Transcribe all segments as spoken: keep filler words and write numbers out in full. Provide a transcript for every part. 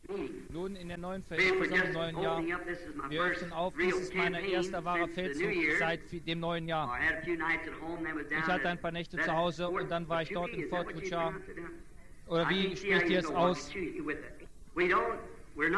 Nun in der neuen Versammlung im neuen Jahr. Wir öffnen auf, dies ist mein erster wahrer Feldzug seit dem neuen Jahr. Ich hatte ein paar Nächte zu Hause und dann war ich dort in Fort Ruchar. Oder wie spricht ihr es aus? Nun,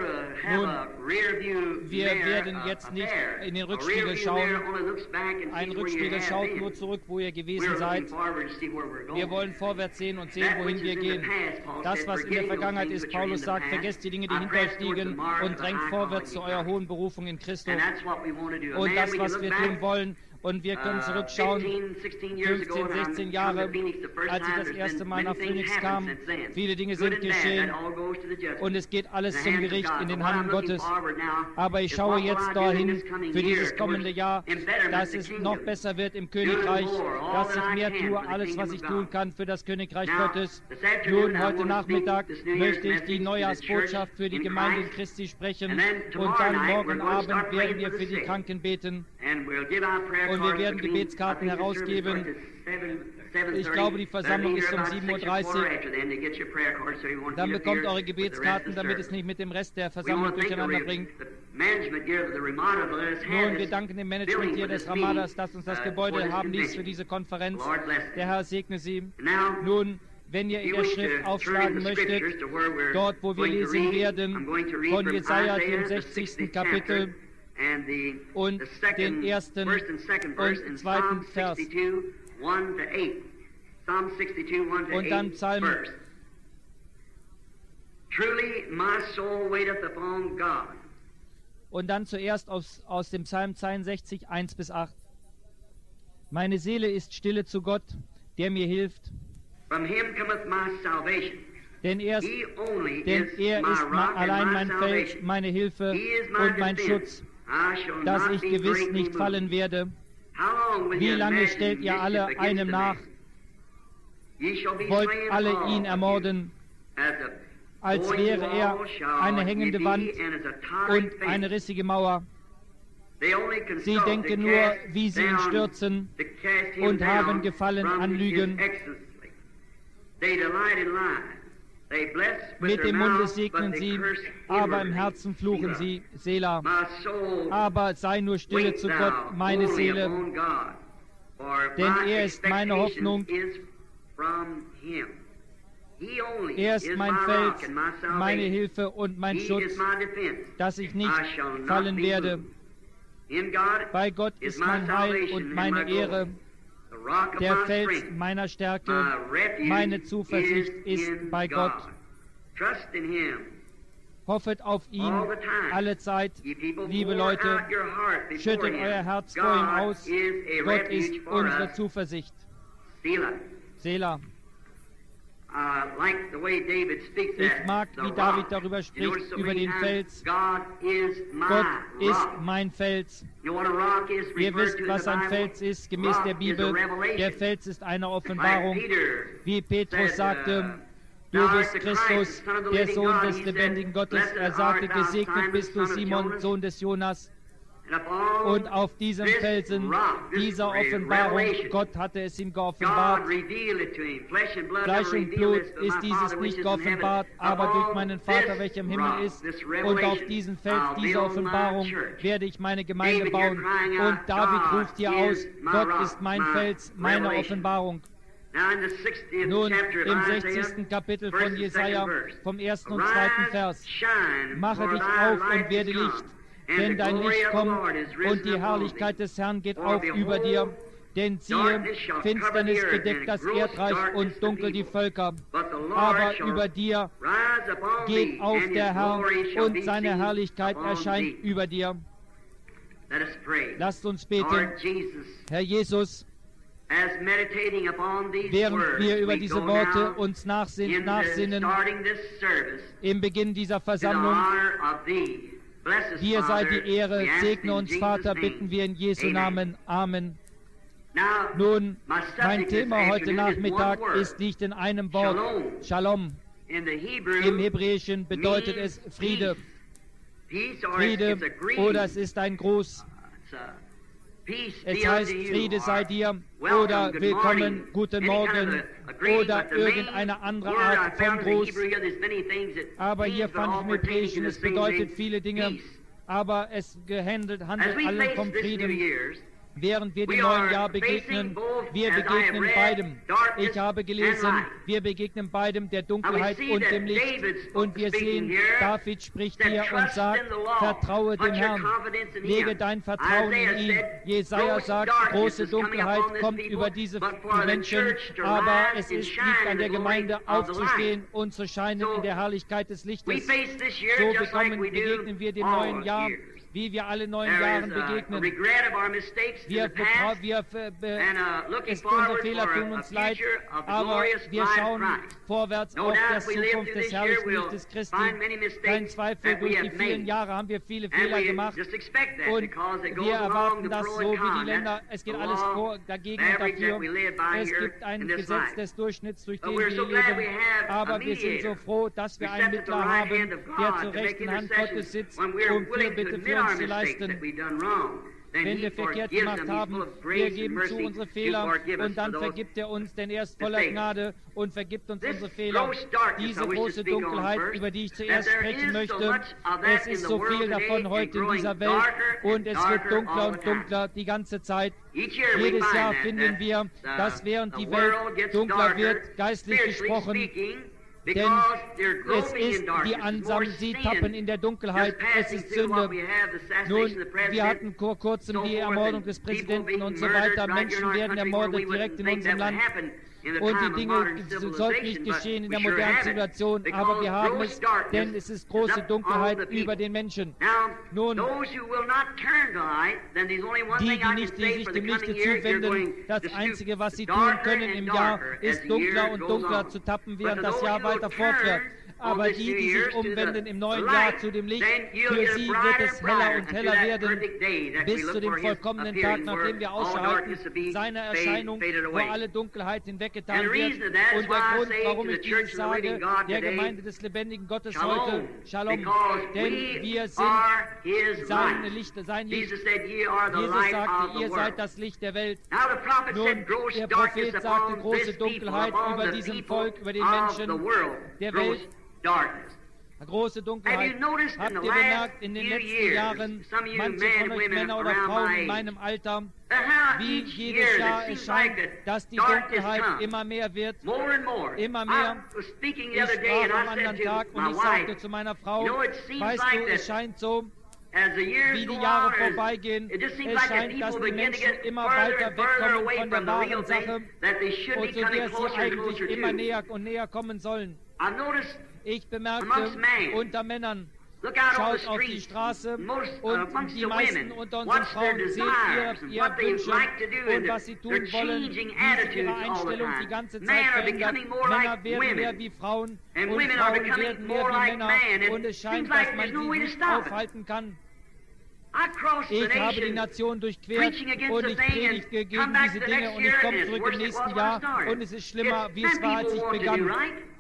wir werden jetzt nicht in den Rückspiegel schauen. Ein Rückspiegel schaut nur zurück, wo ihr gewesen seid. Wir wollen vorwärts sehen und sehen, wohin wir gehen. Das, was in der Vergangenheit ist, Paulus sagt, vergesst die Dinge, die hinter euch liegen und drängt vorwärts zu eurer hohen Berufung in Christus. Und das, was wir tun wollen, und wir können zurückschauen, fünfzehn, sechzehn Jahre, als ich das erste Mal nach Phoenix kam. Viele Dinge sind geschehen und es geht alles zum Gericht in den Händen Gottes. Aber ich schaue jetzt dahin für dieses kommende Jahr, dass es noch besser wird im Königreich, dass ich mehr tue, alles, was ich tun kann für das Königreich Gottes. Nun, heute Nachmittag möchte ich die Neujahrsbotschaft für die Gemeinde in Christi sprechen und dann morgen Abend werden wir für die Kranken beten. Und wir werden Gebetskarten herausgeben. Ich glaube, die Versammlung ist um sieben Uhr dreißig. Dann bekommt eure Gebetskarten, damit es nicht mit dem Rest der Versammlung durcheinander bringt. Nun, wir danken dem Management hier des Ramadas, das uns das Gebäude haben ließ für diese Konferenz. Der Herr segne sie. Nun, wenn ihr in der Schrift aufschlagen möchtet, dort, wo wir lesen werden, von Jesaja, dem sechzigsten Kapitel, und den ersten und zweiten Vers. Und dann Psalm. Und dann zuerst aus, aus dem Psalm zweiundsechzig, eins bis acht. Meine Seele ist stille zu Gott, der mir hilft. Denn er ist, denn er ist allein mein Fels, meine Hilfe und mein Schutz, dass ich gewiss nicht fallen werde. Wie lange stellt ihr alle einem nach? Wollt alle ihn ermorden, als wäre er eine hängende Wand und eine rissige Mauer. Sie denken nur, wie sie ihn stürzen und haben Gefallen an Lügen. Mit dem Munde segnen sie, aber im Herzen fluchen sie, Selah. Aber sei nur stille zu Gott, meine Seele, denn er ist meine Hoffnung. Er ist mein Fels, meine Hilfe und mein Schutz, dass ich nicht fallen werde. Bei Gott ist mein Heil und meine Ehre. Der Fels meiner Stärke, meine Zuversicht ist bei Gott. Hoffet auf ihn alle Zeit, liebe Leute. Schüttet euer Herz vor ihm aus. Gott ist unsere Zuversicht. Selah. Ich mag, wie David darüber spricht, über den Fels. Gott ist mein Fels. Ihr wisst, was ein Fels ist, gemäß der Bibel. Der Fels ist eine Offenbarung. Wie Petrus sagte, du bist Christus, der Sohn des lebendigen Gottes. Er sagte, gesegnet bist du, Simon, Sohn des Jonas. Und auf diesem Felsen, dieser Offenbarung, Gott hatte es ihm geoffenbart. Fleisch und Blut ist dieses nicht geoffenbart, aber durch meinen Vater, welcher im Himmel ist. Und auf diesem Fels, dieser Offenbarung, werde ich meine Gemeinde bauen. Und David ruft hier aus, Gott ist mein Fels, meine Offenbarung. Nun, im sechzigsten Kapitel von Jesaja, vom ersten und zweiten Vers. Mache dich auf und werde Licht. Denn dein Licht kommt und die Herrlichkeit des Herrn geht auf über dir. Denn siehe, Finsternis bedeckt das Erdreich und dunkel die Völker. Aber über dir geht auf der Herr und seine Herrlichkeit erscheint über dir. Lasst uns beten. Herr Jesus, während wir über diese Worte uns nachsinnen, nachsinnen im Beginn dieser Versammlung, dir sei die Ehre, segne uns, Vater, bitten wir in Jesu Namen. Amen. Nun, mein Thema heute Nachmittag ist, liegt in einem Wort, Shalom. Im Hebräischen bedeutet es Friede. Friede, oder es ist ein Gruß. Es heißt, Friede sei dir oder Willkommen, guten Morgen oder irgendeine andere Art von Gruß. Aber hier fand ich mit Griechen, es bedeutet viele Dinge, aber es gehandelt, handelt alle vom Frieden. Während wir dem neuen Jahr begegnen, wir begegnen beidem. Ich habe gelesen, wir begegnen beidem, der Dunkelheit und dem Licht. Und wir sehen, David spricht hier und sagt, vertraue dem Herrn, lege dein Vertrauen in ihn. Jesaja sagt, große Dunkelheit kommt über diese Menschen, aber es ist, liegt an der Gemeinde aufzustehen und zu scheinen in der Herrlichkeit des Lichtes. So bekommen, begegnen wir dem neuen Jahr, wie wir alle neuen Jahren begegnen. Wir, betra- wir be- be- es, unsere Fehler tun uns leid, aber wir schauen vorwärts auf die Zukunft des herrlichen Lichtes Christi. Kein Zweifel, durch die vielen Jahre haben wir viele Fehler gemacht und wir erwarten das so wie die Länder. Es geht alles vor, dagegen und dafür. Es gibt ein Gesetz des Durchschnitts, durch den wir leben, aber wir sind so froh, dass wir einen Mittler haben, der zur rechten Hand Gottes sitzt, um Fürbitte für uns zu leisten. Wenn wir verkehrt gemacht haben, wir geben zu unsere Fehler und dann vergibt er uns, denn er ist voller Gnade und vergibt uns unsere Fehler. Diese große Dunkelheit, über die ich zuerst sprechen möchte, es ist so viel davon heute in dieser Welt und es wird dunkler und dunkler die ganze Zeit. Jedes Jahr finden wir, dass während die Welt dunkler wird, geistlich gesprochen, denn es ist die Ansammlung, sie tappen in der Dunkelheit, es ist Sünde. Nun, wir hatten vor kurzem die Ermordung des Präsidenten und so weiter. Menschen werden ermordet direkt in unserem Land. Und die Dinge sollten nicht geschehen in der modernen Zivilisation, aber wir haben es, denn es ist große Dunkelheit über den Menschen. Nun, die, die nicht die sich dem Lichte zuwenden, das Einzige, was sie tun können im Jahr, ist dunkler und dunkler zu tappen, während das Jahr weiter fortfährt. Aber die, die sich umwenden im neuen Jahr zu dem Licht, für sie wird es heller und heller werden, bis zu dem vollkommenen Tag, nachdem wir ausschalten, seiner Erscheinung, wo alle Dunkelheit hinweggetan wird. Und der Grund, warum ich dieses sage, der Gemeinde des lebendigen Gottes heute, Shalom, denn wir sind seine Lichter, sein Licht. Jesus sagte, ihr seid das Licht der Welt. Nun, der Prophet sagte, große Dunkelheit über diesem Volk, über den Menschen der Welt. Eine große Dunkelheit. Habt ihr bemerkt, in den letzten Jahren, manche von euch Männer oder Frauen in meinem Alter, wie jedes Jahr es scheint, dass die Dunkelheit immer mehr wird, immer mehr. Ich sprach am anderen Tag und ich sagte zu meiner Frau, weißt du, es scheint so, wie die Jahre vorbeigehen, es scheint, dass die Menschen immer weiter wegkommen von der wahren Sache und zu der sie eigentlich immer näher und näher kommen sollen. Ich bemerkte unter Männern, schaut auf die Straße und die meisten unter unseren Frauen seht ihre, ihre Wünsche und was sie tun wollen, wie sich ihre Einstellung die ganze Zeit verändert. Männer werden mehr wie Frauen und Frauen werden mehr wie Männer und es scheint, dass man sie nicht aufhalten kann. Ich habe die Nation durchquert und ich predige gegen diese Dinge und ich komme zurück im nächsten Jahr und es ist schlimmer, wie es war, als ich begann.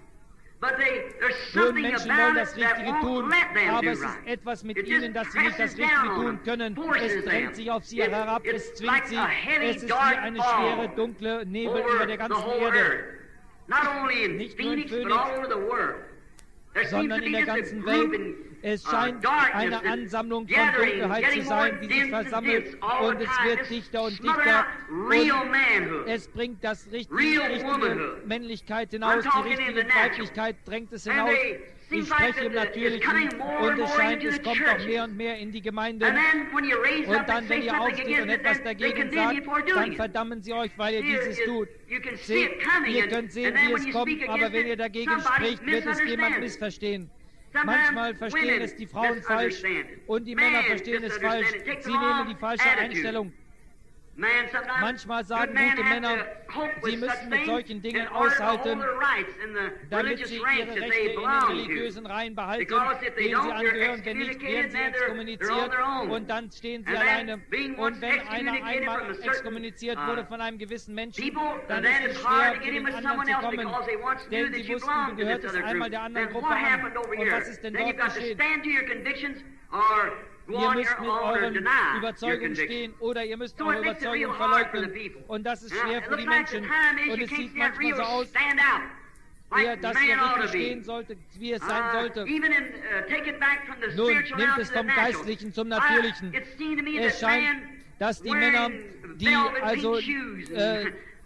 Nun, Menschen wollen das Richtige tun, aber es ist etwas mit ihnen, dass sie nicht das Richtige tun können. Es drängt sich auf sie herab, es zwingt sie. Es ist wie eine schwere, dunkle Nebel über der ganzen Erde. Nicht nur in Phoenix, sondern in der ganzen Welt. Es scheint eine Ansammlung von Dunkelheit zu sein, die sich versammelt und es wird dichter und dichter und es bringt das richtige, richtige Männlichkeit hinaus, die richtige Weiblichkeit drängt es hinaus. Ich spreche im Natürlichen und es scheint, es kommt auch mehr und mehr in die Gemeinde. Und dann, wenn ihr aufsteht und etwas dagegen sagt, dann verdammen sie euch, weil ihr dieses tut. Seht, ihr könnt sehen, wie es kommt, aber wenn ihr dagegen spricht, wird es jemand missverstehen. Manchmal verstehen es die Frauen falsch und die Männer verstehen es falsch. Sie nehmen die falsche Einstellung. Manchmal sagen gute Männer, sie müssen mit solchen Dingen aushalten, damit sie ihre Rechte in den religiösen Reihen behalten, denen sie angehören. Wenn nicht, werden sie exkommuniziert und dann stehen sie alleine. Und wenn einer einmal exkommuniziert wurde von einem gewissen Menschen, dann ist es schwer, zu den anderen zu kommen. Denn sie wussten, du gehörtest einmal der anderen Gruppe an. Und was ist denn dort geschehen? Ihr müsst mit euren Überzeugungen stehen oder ihr müsst eure Überzeugung verleugnen. Und das ist schwer für die Menschen. Und es sieht manchmal so aus, eher, dass ihr richtig stehen solltet, wie es sein sollte. Nun, nimmt es vom Geistlichen zum Natürlichen. Es scheint, dass die Männer, die also äh,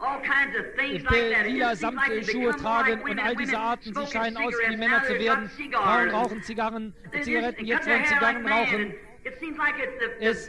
lila Samtschuhe tragen und all diese Arten, sie scheinen aus wie Männer zu werden. Frauen rauchen Zigarren, Zigaretten, jetzt wollen Zigarren rauchen. Es,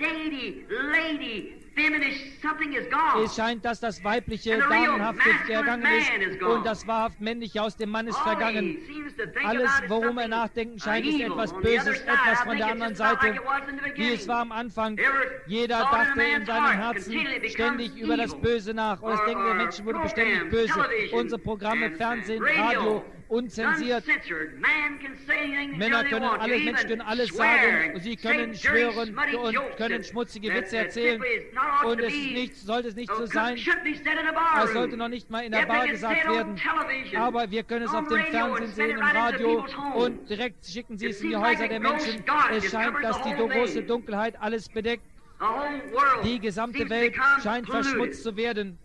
es scheint, dass das Weibliche Damenhafte vergangen ist und das wahrhaft Männliche aus dem Mann ist vergangen. Alles, worum er nachdenken scheint, ist etwas Böses, etwas von der anderen Seite, wie es war am Anfang. Jeder dachte in seinem Herzen ständig über das Böse nach und das Denken der Menschen wurde beständig böse. Unsere Programme, Fernsehen, Radio, unzensiert. Männer können alles, Menschen können alles sagen, sie können schwören und können schmutzige Witze erzählen. Und es ist nicht, sollte es nicht so sein, es sollte noch nicht mal in der Bar gesagt werden, aber wir können es auf dem Fernsehen sehen, im Radio und direkt schicken sie es in die Häuser der Menschen. Es scheint, dass die große Dunkelheit alles bedeckt. Die gesamte Welt scheint verschmutzt zu werden.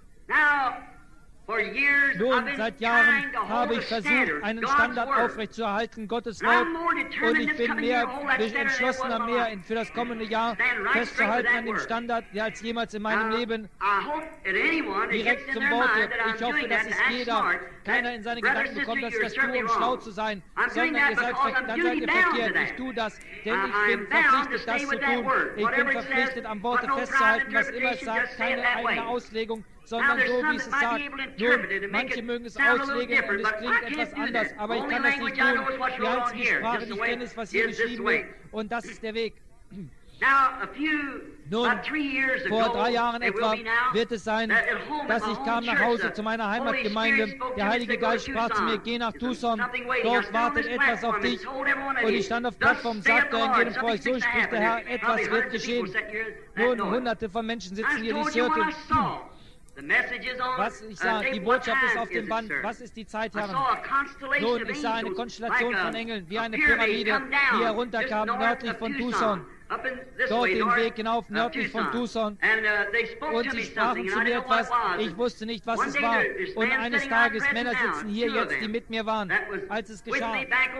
Nun, seit Jahren habe ich versucht, einen Standard aufrechtzuerhalten, Gottes Wort, und ich bin mehr entschlossener, mehr für das kommende Jahr festzuhalten an dem Standard, als jemals in meinem Leben. Direkt zum Worte. Ich hoffe, dass es jeder, keiner in seine Gedanken bekommt, dass ich das tue, um schlau zu sein, sondern ihr seid, dann seid ihr verkehrt. Ich tue das, denn ich bin verpflichtet, das zu tun. Ich bin verpflichtet, am Worte festzuhalten, was immer es sagt, keine eigene Auslegung, sondern so, wie es es sagt. Nun, manche mögen es auslegen und es klingt etwas anders, aber ich kann das nicht tun. Die einzige Sprache, die ich kenne, ist, was hier geschrieben ist, und das ist der Weg. Nun, vor drei Jahren etwa wird es sein, dass ich kam nach Hause zu meiner Heimatgemeinde. Der Heilige Geist sprach zu mir, geh nach Tucson, dort wartet etwas auf dich. Und ich stand auf der Plattform und sagte in jedem Volk, so spricht der Herr, etwas wird geschehen. Nun, hunderte von Menschen sitzen hier, die es hörten. Was ich sah, die Botschaft ist auf dem Band. Was ist die Zeit, Herren? Nun, ich sah eine Konstellation von Engeln, wie eine Pyramide, die herunterkam, nördlich von Tucson. Dort den Weg hinauf, nördlich von Tucson. Und sie sprachen zu mir etwas, ich wusste nicht, was es war. Und eines Tages, Männer sitzen hier jetzt, die mit mir waren, als es geschah.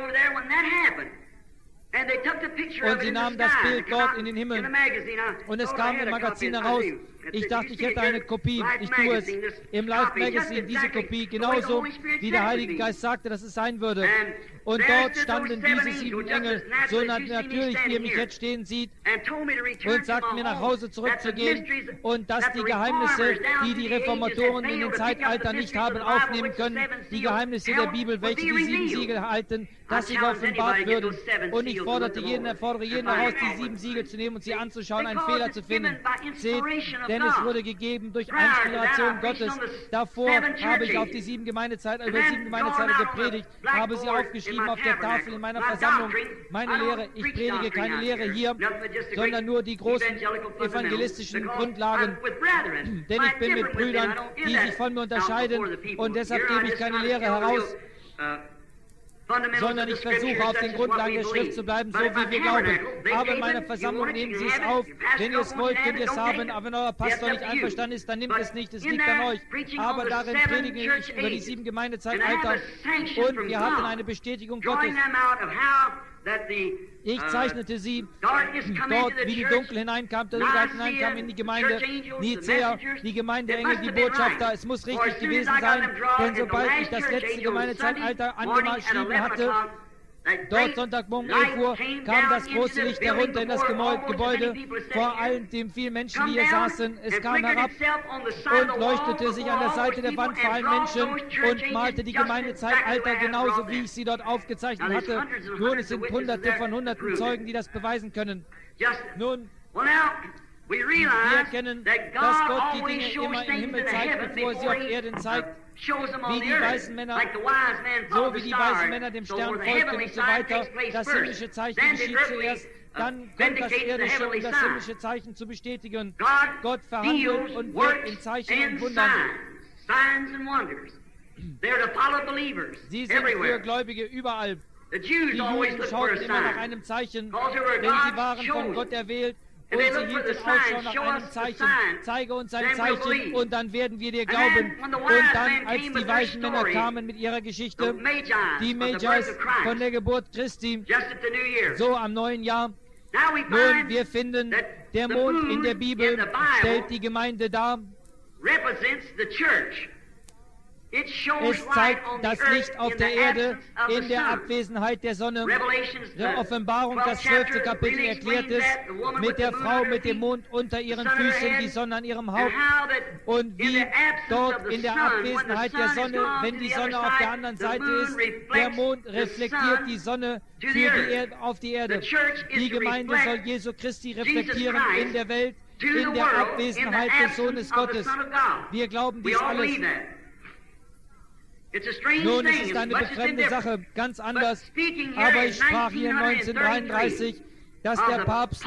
Und sie nahmen das Bild dort in den Himmel. Und es kam im Magazin heraus. Ich dachte, ich hätte eine Kopie. Ich tue es. Im Live Magazine diese Kopie, genauso wie der Heilige Geist sagte, dass es sein würde. Und dort standen diese sieben Engel, so natürlich, wie ihr mich jetzt stehen sieht, und sagten mir, nach Hause zurückzugehen und dass die Geheimnisse, die die Reformatoren in den Zeitaltern nicht haben aufnehmen können, die Geheimnisse der Bibel, welche die sieben Siegel halten, dass sie offenbart würden. Und ich forderte jeden, fordere jeden heraus, die sieben Siegel zu nehmen und sie anzuschauen, einen Fehler zu finden. Seht, denn es wurde gegeben durch Inspiration Gottes. Davor habe ich auf die sieben Gemeindezeit, über sieben Gemeindezeiten gepredigt, habe sie aufgeschrieben auf der Tafel in meiner Versammlung. Meine Lehre, ich predige keine Lehre hier, sondern nur die großen evangelistischen Grundlagen. Denn ich bin mit Brüdern, die sich von mir unterscheiden, und deshalb gebe ich keine Lehre heraus, sondern ich versuche, auf den Grundlagen der Schrift zu bleiben, so wie wir glauben. Aber in meiner Versammlung nehmen Sie es auf. Wenn ihr es wollt, könnt ihr es haben. Aber wenn euer Pastor nicht einverstanden ist, dann nimmt es nicht. Es liegt an euch. Aber darin predige ich über die sieben Gemeindezeitalter. Und wir hatten eine Bestätigung Gottes. Ich zeichnete sie dort, wie die Dunkel hineinkam, der Dunkelheit hineinkam in die Gemeinde. Nicäa, die Gemeindeengel, die Botschafter. Es muss richtig gewesen sein, denn sobald ich das letzte Gemeindezeitalter angeschrieben hatte, dort Sonntagmorgen elf Uhr kam das große Licht herunter in das Gebäude, vor allen den vielen Menschen, die hier saßen. Es kam herab und leuchtete sich an der Seite der Wand vor allen Menschen und malte die Gemeindezeitalter genauso, wie ich sie dort aufgezeichnet hatte. Nun, es sind hunderte von hunderten Zeugen, die das beweisen können. Nun, wir erkennen, dass Gott die Dinge immer im Himmel zeigt, bevor er sie auf Erden zeigt. Wie die weißen Männer, so wie die weißen Männer dem Stern folgten und so weiter. Das himmlische Zeichen geschieht zuerst, dann kommt das irdische, um das himmlische Zeichen zu bestätigen. Gott verhandelt und wirkt in Zeichen und Wundern. Sie sind für Gläubige überall. Die Juden schauten immer nach einem Zeichen, denn sie waren von Gott erwählt. Und sie hielten Ausschau nach einem Zeichen. Zeige uns ein Zeichen und dann werden wir dir glauben. Und dann, als die weißen Männer kamen mit ihrer Geschichte, die Magis von der Geburt Christi, so am neuen Jahr, nun, wir finden, der Mond in der Bibel stellt die Gemeinde dar. Es zeigt das Licht auf der Erde in der Abwesenheit der Sonne. Der Offenbarung, das zwölfte Kapitel, erklärt es mit der Frau mit dem Mond unter ihren Füßen, die Sonne an ihrem Haupt. Und wie dort in der Abwesenheit der Sonne, wenn die Sonne auf der anderen Seite ist, der Mond reflektiert die Sonne für die Erde, auf die Erde. Die Gemeinde soll Jesu Christi reflektieren in der Welt, in der Abwesenheit des Sohnes Gottes. Wir glauben dies alles. Nun, es ist eine befremdende Sache, ganz anders, aber ich sprach hier neunzehnhundertdreiunddreißig, dass der Papst,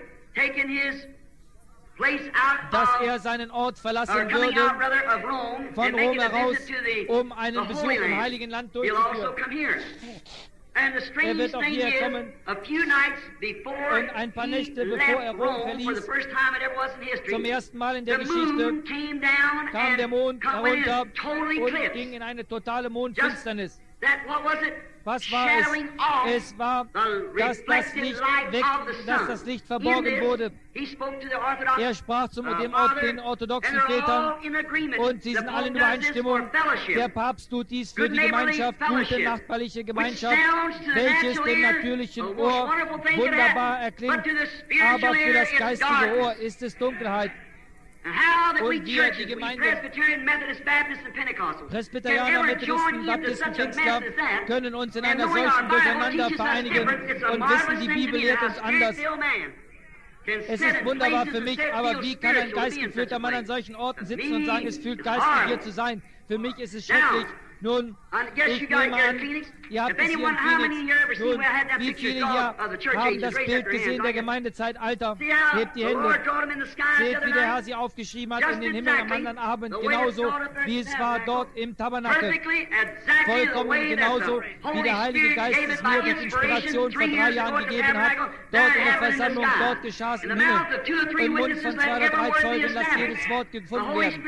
dass er seinen Ort verlassen würde, von Rom heraus, um einen Besuch im Heiligen Land durchzuführen. Er wird auch hierher kommen und ein paar Nächte bevor er Rom verließ, zum ersten Mal in der Geschichte, kam der Mond herunter und ging in eine totale Mondfinsternis. Was war es? Es war, dass das Licht weg, dass das Licht verborgen wurde. Er sprach zu dem, den orthodoxen Vätern und sie sind alle in Übereinstimmung. Der Papst tut dies für die Gemeinschaft, gute nachbarliche Gemeinschaft, welches dem natürlichen Ohr wunderbar erklingt, aber für das geistige Ohr ist es Dunkelheit. Und wir, die Gemeinde, Presbyterianer, Methodisten, Baptisten, Pfingstler, können uns in einer solchen Durcheinander vereinigen und wissen, die Bibel lehrt uns anders. Es ist wunderbar für mich, aber wie kann ein geistgeführter Mann an solchen Orten sitzen und sagen, es fühlt geistlich hier zu sein? Für mich ist es schrecklich. Nun, ich nehme an, ihr habt es hier in Phoenix. Nun, wie viele hier haben das Bild gesehen der Gemeindezeitalter? Hebt die Hände. Seht, wie der Herr sie aufgeschrieben hat in den Himmel am anderen Abend, genauso wie es war dort im Tabernakel. Vollkommen genauso, wie der Heilige Geist es mir durch Inspiration vor drei Jahren gegeben hat. Dort in der Versammlung, dort geschah es im Himmel. Im Mund von zwei oder drei Zeugen, lasst jedes Wort gefunden werden.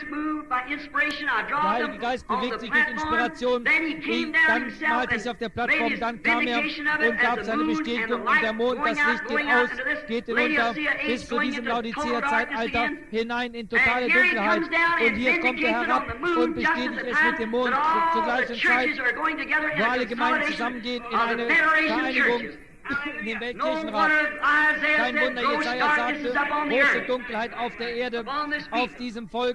Der Heilige Geist bewegt sich durch Inspiration, ich, dann malte ich auf der Plattform, dann kam er und gab seine Bestätigung und der Mond, das Licht geht aus, geht hinunter bis zu diesem Laodicea-Zeitalter hinein in totale Dunkelheit. Und hier kommt er herab und bestätigt es mit dem Mond zur gleichen Zeit, wo alle Gemeinden zusammengehen in eine Vereinigung in den Weltkirchenrat. Kein Wunder, Jesaja sagte, große Dunkelheit auf der Erde, auf diesem Volk.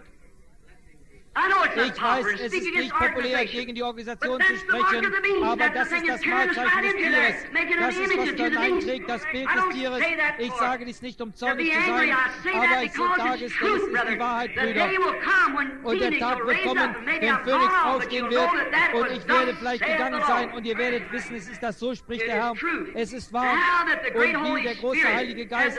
Ich weiß, es ist nicht populär, gegen die Organisation zu sprechen, aber das ist das Malzeichen des Tieres. Das ist, was dort einträgt, das Bild des Tieres. Ich sage dies nicht, um zornig zu sein, aber ich sage es, denn es ist die Wahrheit, Brüder. Und der Tag wird kommen, wenn Phönix aufstehen wird, und ich werde vielleicht gegangen sein, und ihr werdet wissen, es ist das, so spricht der Herr. Es ist wahr, und wie der große Heilige Geist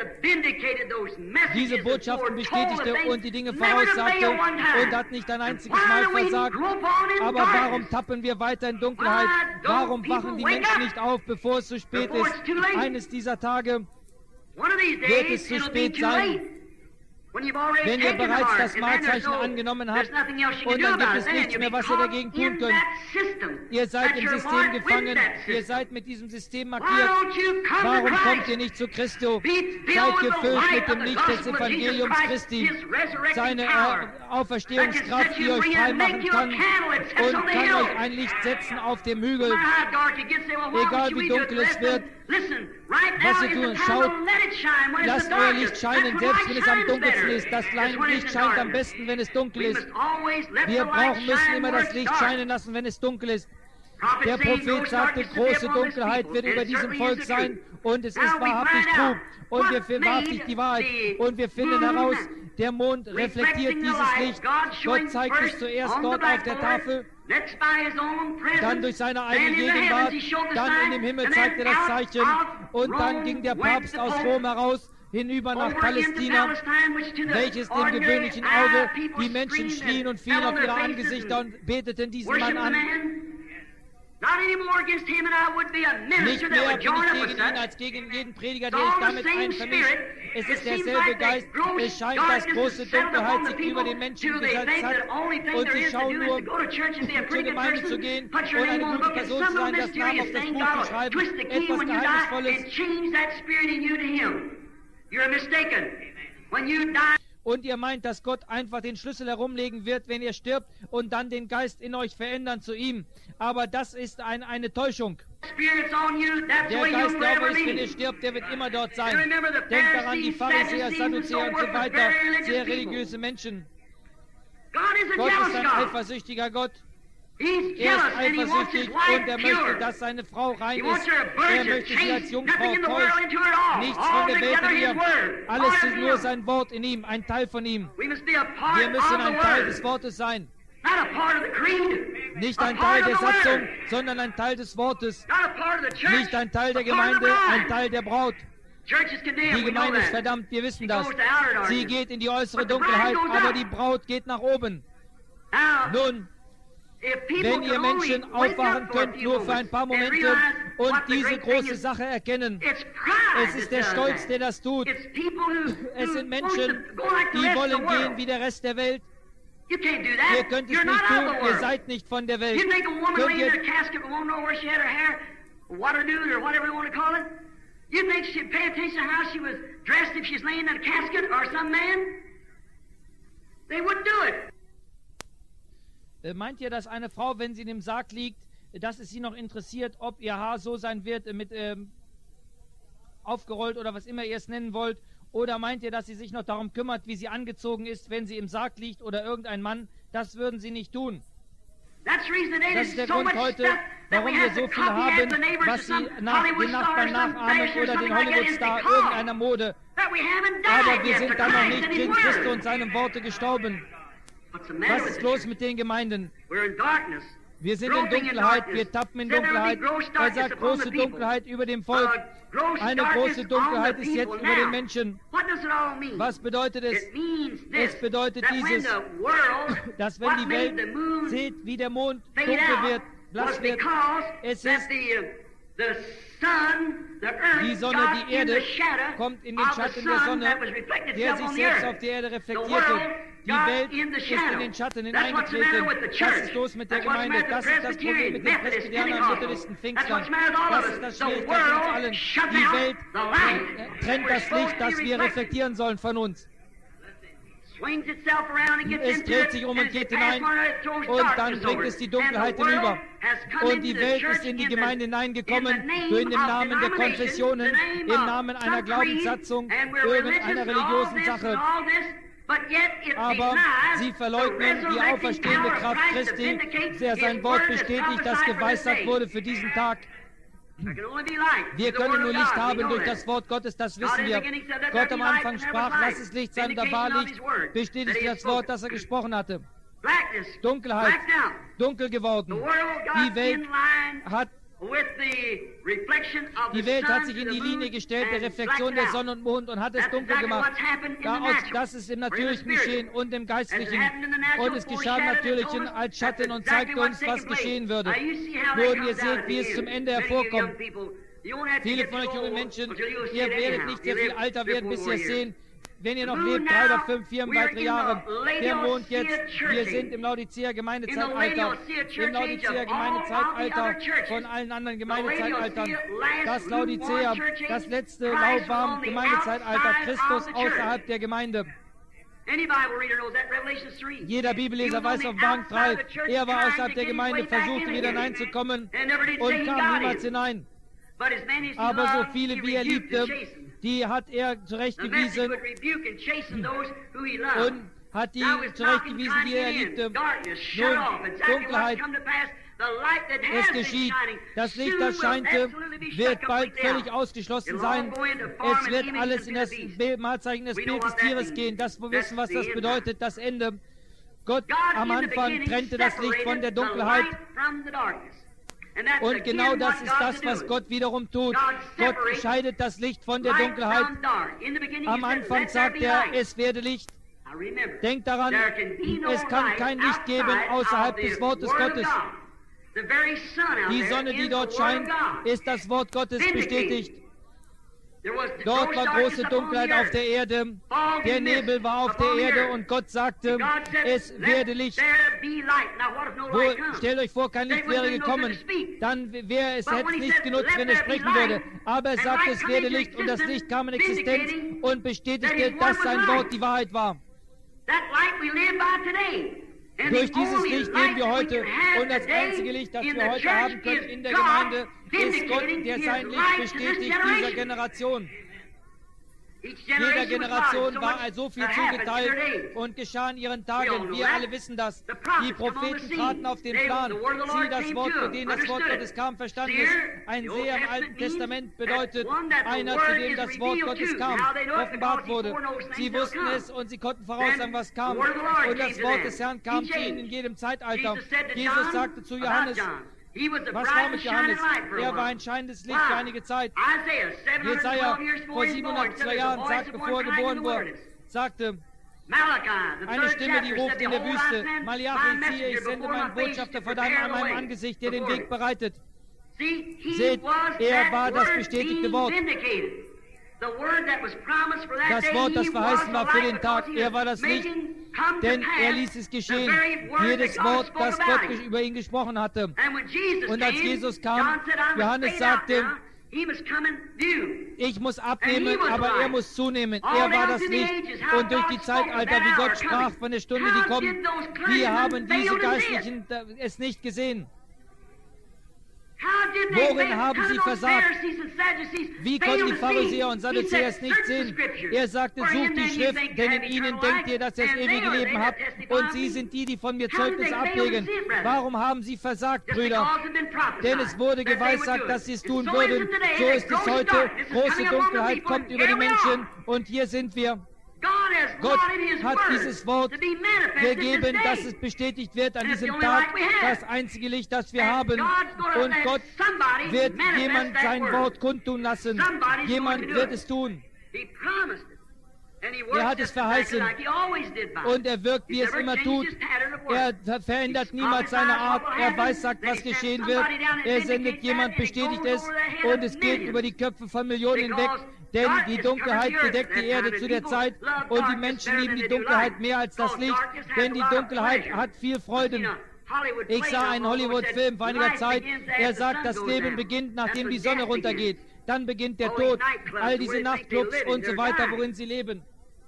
diese Botschaften bestätigte und die Dinge voraussagte und hat nicht ein einziges Mal versagt. Aber warum tappen wir weiter in Dunkelheit? Warum wachen die Menschen nicht auf, bevor es zu spät ist? Eines dieser Tage wird es zu spät sein. Wenn ihr bereits das Mahlzeichen angenommen habt und dann gibt es nichts mehr, was ihr dagegen tun könnt. Ihr seid im System gefangen, ihr seid mit diesem System markiert. Warum kommt ihr nicht zu Christo? Seid gefüllt mit dem Licht des Evangeliums Christi, seine äh, Auferstehungskraft, die euch frei machen kann und kann euch ein Licht setzen auf dem Hügel. Egal wie dunkel es wird, was ihr tun, schaut, lasst euer Licht scheinen, selbst wenn es am dunkelsten ist. Das Licht scheint am besten, wenn es dunkel ist. Wir brauchen, müssen immer das Licht scheinen lassen, wenn es dunkel ist. Der Prophet sagte, große Dunkelheit wird über diesem Volk sein, und es ist wahrhaftig Trug, und wir finden wahrhaftig die Wahrheit, und wir finden heraus, der Mond reflektiert dieses Licht. Gott zeigt es zuerst dort auf der Tafel, dann durch seine eigene Gegenwart, dann in dem Himmel zeigt er das Zeichen, und dann ging der Papst aus Rom heraus, hinüber nach Palästina, welches dem gewöhnlichen Auge, die Menschen schrien und fielen auf ihre Angesichter und beteten diesen Mann an. Nicht mehr bin ich gegen ihn als gegen jeden Prediger, der ich damit einvermischt. Es ist derselbe Geist. Es scheint, dass große Dunkelheit sich über den Menschen gesetzt hat und sie schauen nur, zur Gemeinde zu gehen und eine gute Person zu sein, das Namen auf das Buch zu schreiben, etwas Geheimnisvolles. Und ihr meint, dass Gott einfach den Schlüssel herumlegen wird, wenn ihr stirbt und dann den Geist in euch verändern zu ihm. Aber das ist ein, eine Täuschung. Der Geist, der auf euch, wenn ihr stirbt, der wird immer dort sein. Denkt daran, die Pharisäer, Sadduzäer und so weiter, sehr religiöse Menschen. Gott ist ein eifersüchtiger Gott. Er ist eifersüchtig und er möchte, dass seine Frau rein ist. Er möchte sie als Jungfrau täuschen. Nichts von der Welt in ihr. Alles ist nur sein Wort in ihm, ein Teil von ihm. Wir müssen ein Teil des Wortes sein. Nicht ein Teil der Satzung, sondern ein Teil des Wortes. Nicht ein Teil der Gemeinde, ein Teil der Braut. Die Gemeinde ist verdammt, wir wissen das. Sie geht in die äußere Dunkelheit, aber die Braut geht nach oben. Nun, wenn ihr Menschen aufwachen könnt, nur für ein paar Momente und diese große Sache erkennen, es ist der Stolz, der das tut. Es sind Menschen, die wollen gehen wie der Rest der Welt. Ihr könnt es nicht tun, ihr seid nicht von der Welt. Könnt ihr You think she'd pay attention to how she was dressed if she's laying in a casket or some man? They wouldn't do it. Meint ihr, dass eine Frau, wenn sie in dem Sarg liegt, dass es sie noch interessiert, ob ihr Haar so sein wird, mit ähm, aufgerollt oder was immer ihr es nennen wollt? Oder meint ihr, dass sie sich noch darum kümmert, wie sie angezogen ist, wenn sie im Sarg liegt oder irgendein Mann? Das würden sie nicht tun. Das ist der Grund heute, warum wir so viel haben, was sie nach den Nachbarn nachahmen oder den Hollywood-Star irgendeiner Mode. Aber wir sind dann noch nicht in Christus und seinem Worte gestorben. Was ist los mit den Gemeinden? Wir sind in Dunkelheit, wir tappen in Dunkelheit. Er sagt, große Dunkelheit über dem Volk. Eine große Dunkelheit ist jetzt über den Menschen. Was bedeutet es? Es bedeutet dieses, dass wenn die Welt sieht, wie der Mond dunkel wird, blass wird, es ist die Sonne, die Erde, kommt in den Schatten der Sonne, der sich selbst auf die Erde reflektierte. Die Welt ist in den Schatten hineingetreten. Das ist los mit der Gemeinde. Das ist das Problem mit den Presbyterianern, Methodisten, Pfingstern. Das ist das Schwierigkeit für uns allen. Die Welt trennt das Licht, das wir reflektieren sollen von uns. Es dreht sich um und geht hinein und dann bringt es die Dunkelheit hinüber. Und die Welt ist in die Gemeinde hineingekommen, nur in dem Namen der Konfessionen, im Namen einer Glaubenssatzung, irgendeiner religiösen Sache. Aber sie verleugnen die auferstehende Kraft Christi, der sein Wort bestätigt, das geweissagt wurde für diesen Tag. Wir können nur Licht haben durch das Wort Gottes, das wissen wir. Gott am Anfang sprach, lass es Licht sein, da war Licht, bestätigt das Wort, das er gesprochen hatte. Dunkelheit, dunkel geworden. Die Welt hat Die Welt hat sich in die Linie gestellt, der Reflexion der Sonne und Mond, und hat es dunkel gemacht. Daraus, das ist im Natürlichen geschehen und im Geistlichen. Und es geschah im Natürlichen als Schatten und zeigt uns, was geschehen würde. Nun, ihr seht, wie es zum Ende hervorkommt. Viele von euch jungen Menschen, ihr werdet nicht sehr viel älter werden, bis ihr es sehen. Wenn ihr noch lebt, drei oder fünf, vier weitere Jahre, der Mond jetzt, wir sind im Laodicea-Gemeindezeitalter, im Laodicea-Gemeindezeitalter von allen anderen Gemeindezeitaltern. Das Laodicea, das letzte lauwarme Gemeindezeitalter, Christus außerhalb der Gemeinde. Jeder Bibelleser weiß auf Bank drei, er war außerhalb der Gemeinde, versuchte wieder hineinzukommen und kam niemals hinein. Aber so viele, wie er liebte, die hat er zurechtgewiesen und hat die zurechtgewiesen, die er liebte. Nun, Dunkelheit, es geschieht. Das Licht, das scheinte, wird bald völlig ausgeschlossen sein. Es wird alles in das Malzeichen des Bild des Tieres gehen. Das, wir wissen, was das bedeutet, das Ende. Gott am Anfang trennte das Licht von der Dunkelheit. Und genau das ist das, was Gott wiederum tut. Gott scheidet das Licht von der Dunkelheit. Am Anfang sagt er, es werde Licht. Denkt daran, es kann kein Licht geben außerhalb des Wortes Gottes. Die Sonne, die dort scheint, ist das Wort Gottes bestätigt. Dort war große Dunkelheit auf der Erde, der Nebel war auf der Erde und Gott sagte, es werde Licht. Wo, stellt euch vor, kein Licht wäre gekommen, dann wäre es hätte nicht genutzt, wenn er sprechen würde. Aber er sagte, es werde Licht und das Licht kam in Existenz und bestätigte, dass sein Wort die Wahrheit war. Durch dieses Licht leben wir heute und das einzige Licht, das wir heute haben können in der Gemeinde, ist Gott, der sein Licht bestätigt dieser Generation. Jeder Generation war so viel zugeteilt und geschah in ihren Tagen. Wir alle wissen das. Die Propheten traten auf den Plan. Sie, das Wort, für den das Wort Gottes kam, verstanden es. Ein Seher im Alten Testament bedeutet einer, zu dem das Wort Gottes kam, offenbart wurde. Sie wussten es und sie konnten voraussagen, was kam. Und das Wort des Herrn kam zu ihnen in jedem Zeitalter. Jesus sagte zu Johannes, was war mit Johannes? Er war ein scheinendes Licht für einige Zeit. Jesaja vor siebenhundertzwei Jahren sagte, bevor er geboren wurde, sagte, eine Stimme, die ruft in der Wüste, Malachi, siehe, ich sende meinen Botschafter vor deinem, an meinem Angesicht, der den Weg bereitet. Seht, er war das bestätigte Wort. Das Wort, das verheißen war für den Tag, er war das Licht, denn er ließ es geschehen. Jedes Wort, das Gott über ihn gesprochen hatte. Und als Jesus kam, Johannes sagte, ich muss abnehmen, aber er muss zunehmen. Er war das Licht. Und durch die Zeitalter, wie Gott sprach von der Stunde, die kommt, wir haben diese Geistlichen es nicht gesehen. Worin haben sie versagt? Wie konnten die Pharisäer und Sadduzäer es nicht sehen? Er sagte, sucht die Schrift, denn in ihnen denkt ihr, dass ihr das ewige Leben habt, und sie sind die, die von mir Zeugnis ablegen. Warum haben sie versagt, Brüder? Denn es wurde geweissagt, dass sie es tun würden. So ist es heute. Große Dunkelheit kommt über die Menschen, und hier sind wir. Gott hat dieses Wort gegeben, dass es bestätigt wird an diesem Tag, das einzige Licht, das wir haben. Und Gott wird jemand sein Wort kundtun lassen. Jemand wird es tun. Er hat es verheißen und er wirkt, wie es immer tut. Er verändert niemals seine Art. Er weiß, sagt, was geschehen wird. Er sendet jemand, bestätigt es, und es geht über die Köpfe von Millionen hinweg. Denn die Dunkelheit bedeckt die Erde zu der Zeit und die Menschen lieben die Dunkelheit mehr als das Licht, denn die Dunkelheit hat viel Freuden. Ich sah einen Hollywood-Film vor einiger Zeit. Er sagt, das Leben beginnt, nachdem die Sonne runtergeht. Dann beginnt der Tod. All diese Nachtclubs und so weiter, worin sie leben.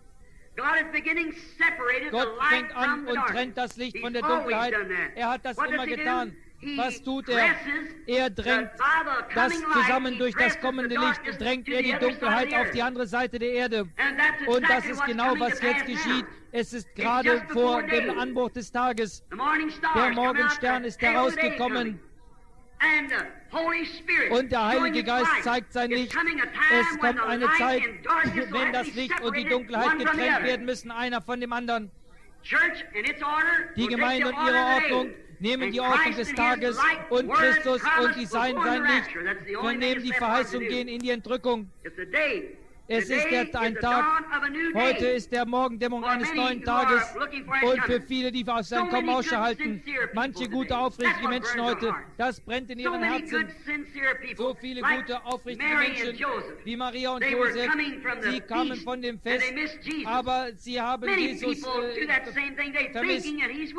Gott fängt an und trennt das Licht von der Dunkelheit. Er hat das immer getan. Was tut er? Er drängt das zusammen durch das kommende Licht, drängt er die Dunkelheit auf die andere Seite der Erde. Und das ist genau, was jetzt geschieht. Es ist gerade vor dem Anbruch des Tages. Der Morgenstern ist herausgekommen. Und der Heilige Geist zeigt sein Licht. Es kommt eine Zeit, wenn das Licht und die Dunkelheit getrennt werden müssen, einer von dem anderen. Die Gemeinde und ihre Ordnung nehmen die Ordnung des Tages, und Christus und die Sein sein Licht vernehmen die Verheißung, gehen in die Entrückung. Es ist der, ein Tag, heute ist der Morgendämmerung eines neuen Tages, und für viele, die auf sein Kommen Ausschau halten, manche gute, aufrichtige Menschen heute, das brennt in ihren Herzen. So viele gute, aufrichtige Menschen wie Maria und Josef, sie kamen von dem Fest, aber sie haben Jesus äh, vermisst.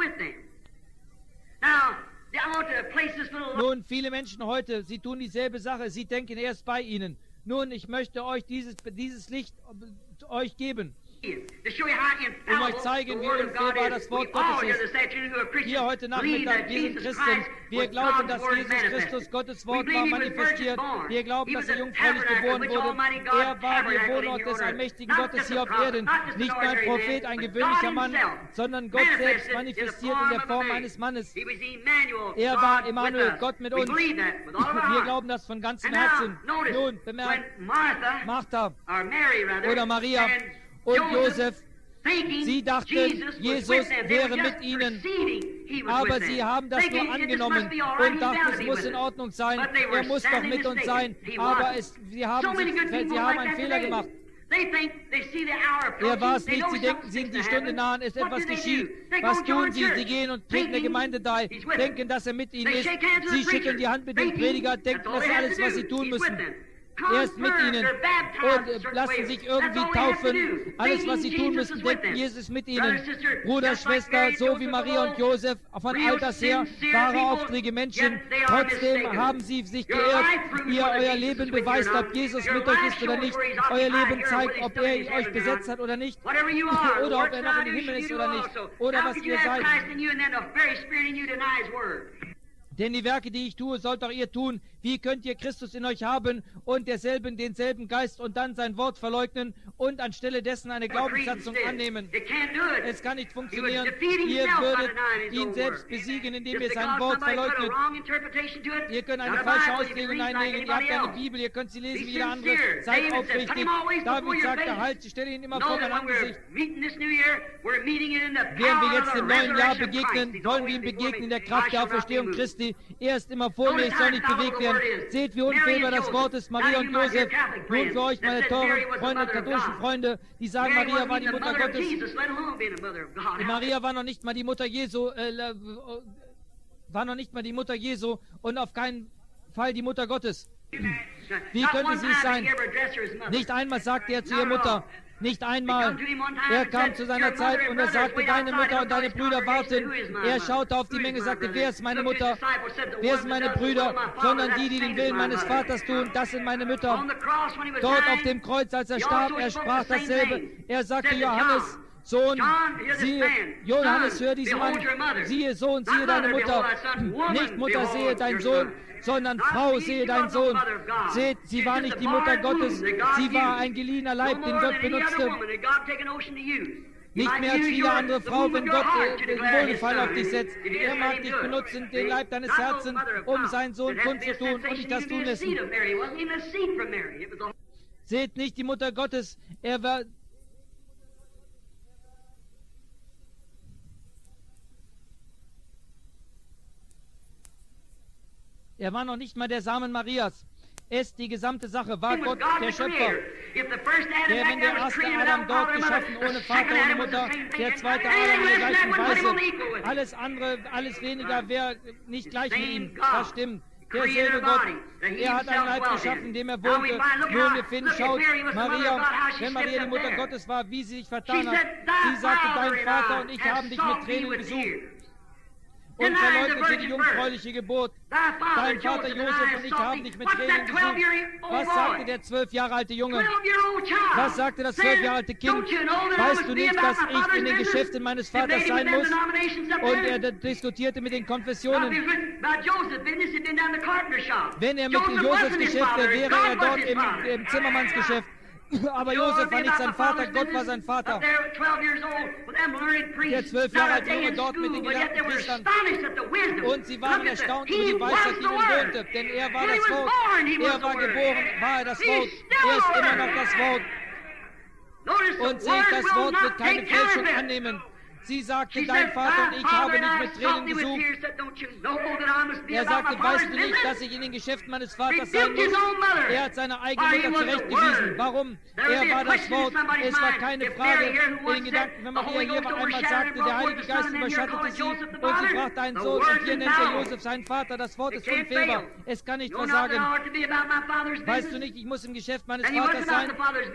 Nun, viele Menschen heute, sie tun dieselbe Sache, sie denken, er ist bei ihnen. Nun, ich möchte euch dieses, dieses Licht euch geben, um euch zeigen, wie unfehlbar das Wort Gottes ist. Hier heute Nachmittag, wir sind Christen. Wir glauben, dass Jesus Christus Gottes Wort war manifestiert. Wir glauben, dass er jungfräulich geboren wurde. Er war der Wohnort des allmächtigen Gottes hier auf Erden. Nicht nur ein Prophet, ein gewöhnlicher Mann, sondern Gott selbst manifestiert in der Form eines Mannes. Er war Emmanuel, Gott mit uns. Wir glauben das von ganzem Herzen. Nun, bemerkt, Martha oder Maria und Josef, sie dachten, Jesus wäre mit ihnen, aber sie haben das nur angenommen und dachten, es muss in Ordnung sein, er muss doch mit uns sein, aber es, sie, haben, sie haben einen Fehler gemacht. Er war es nicht, sie denken, sind die Stunde nah, es ist etwas geschieht. Was tun sie? Sie gehen und treten der Gemeinde bei, denken, dass er mit ihnen ist. Sie schütteln die Hand mit dem Prediger, denken, das ist alles, was sie tun müssen. Er ist mit ihnen und lassen sich irgendwie taufen. Alles, was sie tun müssen, denken, Jesus ist mit ihnen. Bruder, Schwester, so wie Maria und Josef, von alters her, wahre, aufrichtige Menschen. Trotzdem haben sie sich geehrt. Ihr, euer Leben beweist, ob Jesus mit euch ist oder nicht. Euer Leben zeigt, ob er euch besetzt hat oder nicht. Oder ob er noch im Himmel ist oder nicht. Oder was ihr seid. Denn die Werke, die ich tue, sollt auch ihr tun. Wie könnt ihr Christus in euch haben und derselben denselben Geist und dann sein Wort verleugnen und anstelle dessen eine Glaubenssatzung annehmen? Es kann nicht funktionieren. Ihr würdet ihn selbst besiegen, indem ihr sein Wort verleugnet. Ihr könnt eine falsche Auslegung einlegen. Ihr habt eine Bibel, ihr könnt sie lesen wie jeder andere. Seid aufrichtig. David sagte, halt, stelle ihn immer vor dein Angesicht. Während wir jetzt im neuen Jahr begegnen, wollen wir ihm begegnen in der Kraft der Auferstehung Christi. Er ist immer vor mir, ich soll nicht bewegt werden. Seht, wie unfehlbar das Wort ist, Maria und Josef. Nun für euch, meine teuren Freunde, katholischen Freunde, die sagen, Maria war die Mutter Gottes. Maria war noch nicht mal die Mutter Jesu, äh, war noch nicht mal die Mutter Jesu und auf keinen Fall die Mutter Gottes. Wie könnte sie es sein? Nicht einmal sagte er zu ihrer Mutter, nicht einmal. Er kam zu seiner Zeit und er sagte, deine Mutter und deine Brüder warten. Er schaute auf die Menge und sagte, wer ist meine Mutter? Wer sind meine Brüder? Sondern die, die den Willen meines Vaters tun, das sind meine Mütter. Dort auf dem Kreuz, als er starb, er sprach dasselbe. Er sagte, Johannes, Sohn, siehe, Johannes, hör diesen Mann, siehe, Sohn, siehe deine Mutter. Nicht Mutter, sehe dein Sohn, sondern Frau, sehe dein Sohn. Seht, sie war nicht die Mutter Gottes, sie war ein geliehener Leib, den Gott benutzte. Nicht mehr als viele andere Frauen, wenn Gott den Wohlgefallen auf dich setzt. Er mag dich benutzen, den Leib deines Herzens, um seinen Sohn kundzutun und dich das tun lassen. Seht nicht die Mutter Gottes, er war... Er war noch nicht mal der Samen Marias. Es, die gesamte Sache, war Gott, der Schöpfer. Der, wenn der erste Adam dort geschaffen, ohne Vater, ohne Mutter, der zweite Adam in der gleichen Weise. Alles andere, alles weniger wäre nicht gleich mit ihm. Das stimmt. Derselbe Gott. Er hat einen Leib geschaffen, in dem er wohnte. Nun, wir finden, schaut, Maria, wenn Maria die Mutter Gottes war, wie sie sich vertan hat. Sie sagte, dein Vater und ich haben dich mit Tränen besucht. Und verleugnete die jungfräuliche Geburt. Dein Vater Josef und ich haben dich mit Tränen besucht. Was sagte der zwölf Jahre alte Junge? Was sagte das zwölf Jahre alte Kind? Weißt du nicht, dass ich in den Geschäften meines Vaters sein muss? Und er diskutierte mit den Konfessionen. Wenn er mit Josefs Geschäft wäre, wäre er dort im, im Zimmermannsgeschäft. Aber Josef war nicht sein Vater, Gott war sein Vater. Der zwölf Jahre alte Junge dort mit den gelernten Priestern. Und sie waren erstaunt über die Weisheit, die ihn wohnte. Denn er war das Wort. Er war geboren, war er das Wort. Er ist immer noch das Wort. Und seht, das Wort wird keine Fälschung annehmen. Sie sagte, dein Vater und ich haben dich mit Tränen besucht. Er sagte, weißt du nicht, dass ich in den Geschäften meines Vaters sein muss? Er hat seine eigene Mutter zurechtgewiesen. Warum? Er war das Wort. Es war keine Frage in den Gedanken, wenn Maria hier einmal sagte, der Heilige Geist überschattete sie und sie brachte einen Sohn und hier nennt er Josef seinen Vater. Das Wort ist unfehlbar. Es kann nicht versagen. Weißt du nicht, ich muss im Geschäft meines Vaters sein?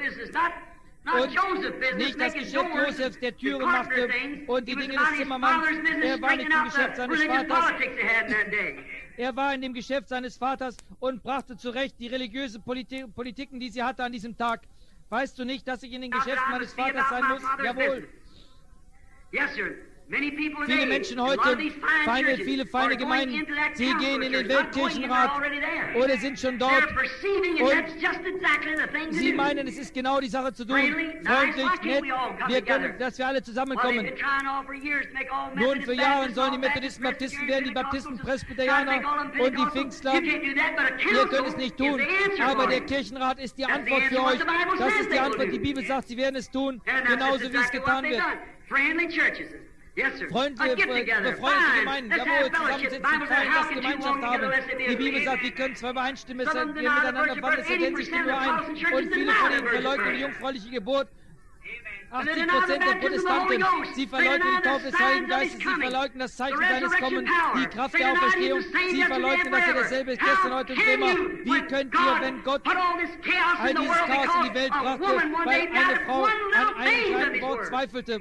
Und nicht das Geschäft Josefs, der Türen machte und die Dinge des Zimmermanns. Er war nicht im Geschäft seines Vaters. Er war in dem Geschäft seines Vaters und brachte zurecht die religiösen Politi Politiken, die sie hatte an diesem Tag. Weißt du nicht, dass ich in den Geschäften meines Vaters sein muss? Jawohl. Viele Menschen heute, feine, viele feine Gemeinden, sie gehen in den Weltkirchenrat oder sind schon dort und sie meinen, es ist genau die Sache zu tun. Freundlich, nett, wir können, dass wir alle zusammenkommen. Nun, für Jahre sollen die Methodisten Baptisten werden, die Baptisten Presbyterianer und die Pfingstler. Ihr könnt es nicht tun, aber der Kirchenrat ist die Antwort für euch. Das ist die Antwort. Die Bibel sagt, sie werden es tun, genauso wie es getan wird. Freunde, befreundete Gemeinden, jawohl, zusammensitzen, feiern, das Gemeinschaft haben. Die Bibel sagt, wir können zwar übereinstimmen, wir miteinander wandeln, sie kennen sich nur ein. Und viele von ihnen verleugnen die jungfräuliche Geburt. achtzig Prozent der Protestanten, sie verleugnen die Taufe des Heiligen Geistes, sie verleugnen das Zeichen seines Kommens, die Kraft der Auferstehung, sie verleugnen, dass er dasselbe ist, gestern, heute und immer. Wie könnt ihr, wenn Gott all dieses Chaos in die Welt brachte, weil eine Frau an einem kleinen Wort zweifelte?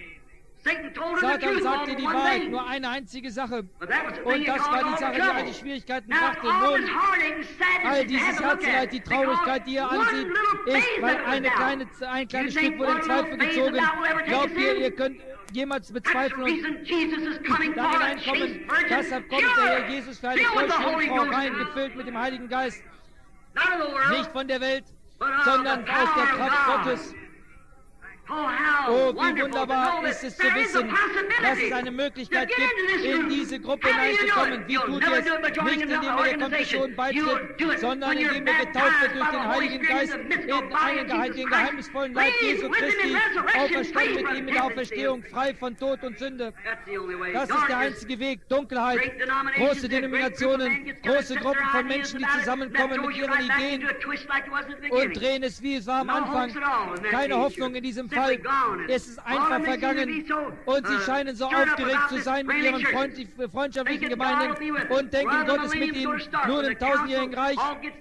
Satan sagte die Wahrheit, nur eine einzige Sache. Und das war die Sache, die all die Schwierigkeiten brachte. Nun, all dieses Herzeleid, die Traurigkeit, die ihr ansieht, ist, weil eine kleine, ein kleines Stück wurde in Zweifel gezogen. Glaubt ihr, ihr könnt jemals bezweifeln und da hineinkommen? Deshalb kommt der Herr Jesus für eine vollständige Frau rein, gefüllt mit dem Heiligen Geist. Nicht von der Welt, sondern aus der Kraft Gottes. Oh, wie wunderbar ist es zu wissen, dass es eine Möglichkeit gibt, in diese Gruppe hineinzukommen. Wie tut ihr es? Nicht indem wir der Konfession beitreten, sondern indem wir getauft wird durch den Heiligen Geist in einen Geheim, den geheimnisvollen Leib Jesu Christi, auferstanden mit ihm in der Auferstehung, frei von Tod und Sünde. Das ist der einzige Weg. Dunkelheit, große Denominationen, große Gruppen von Menschen, die zusammenkommen mit ihren Ideen und drehen es, wie es war am Anfang. Keine Hoffnung in diesem Fall. Es ist einfach vergangen und sie scheinen so aufgeregt zu sein mit ihren freundschaftlichen Gemeinden und denken, Gott ist mit ihnen. Nun im tausendjährigen Reich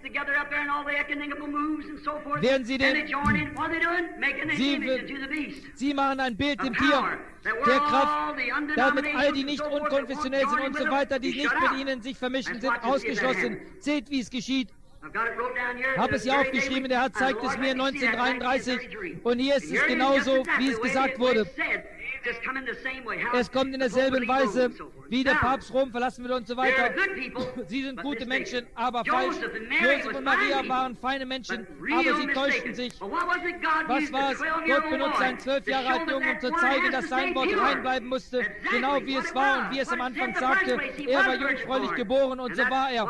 werden sie den, sie, sie machen ein Bild dem Tier, der Kraft, damit all die nicht unkonfessionell sind und so weiter, die nicht mit ihnen sich vermischen, sind ausgeschlossen. Seht, wie es geschieht. Ich habe es hier aufgeschrieben, der Herr zeigt es mir neunzehnhundertdreiunddreißig und hier ist es genauso, wie es gesagt wurde. Es kommt in derselben Weise, wie der Papst Rom verlassen wird und so weiter. Sie sind gute Menschen, aber falsch. Josef und Maria waren feine Menschen, aber sie täuschten sich. Was war es? Gott benutzte einen zwölf Jahre alten Jungen, um zu zeigen, dass sein Wort rein bleiben musste, genau wie es war und wie es am Anfang sagte. Er war jungfräulich geboren und so war er.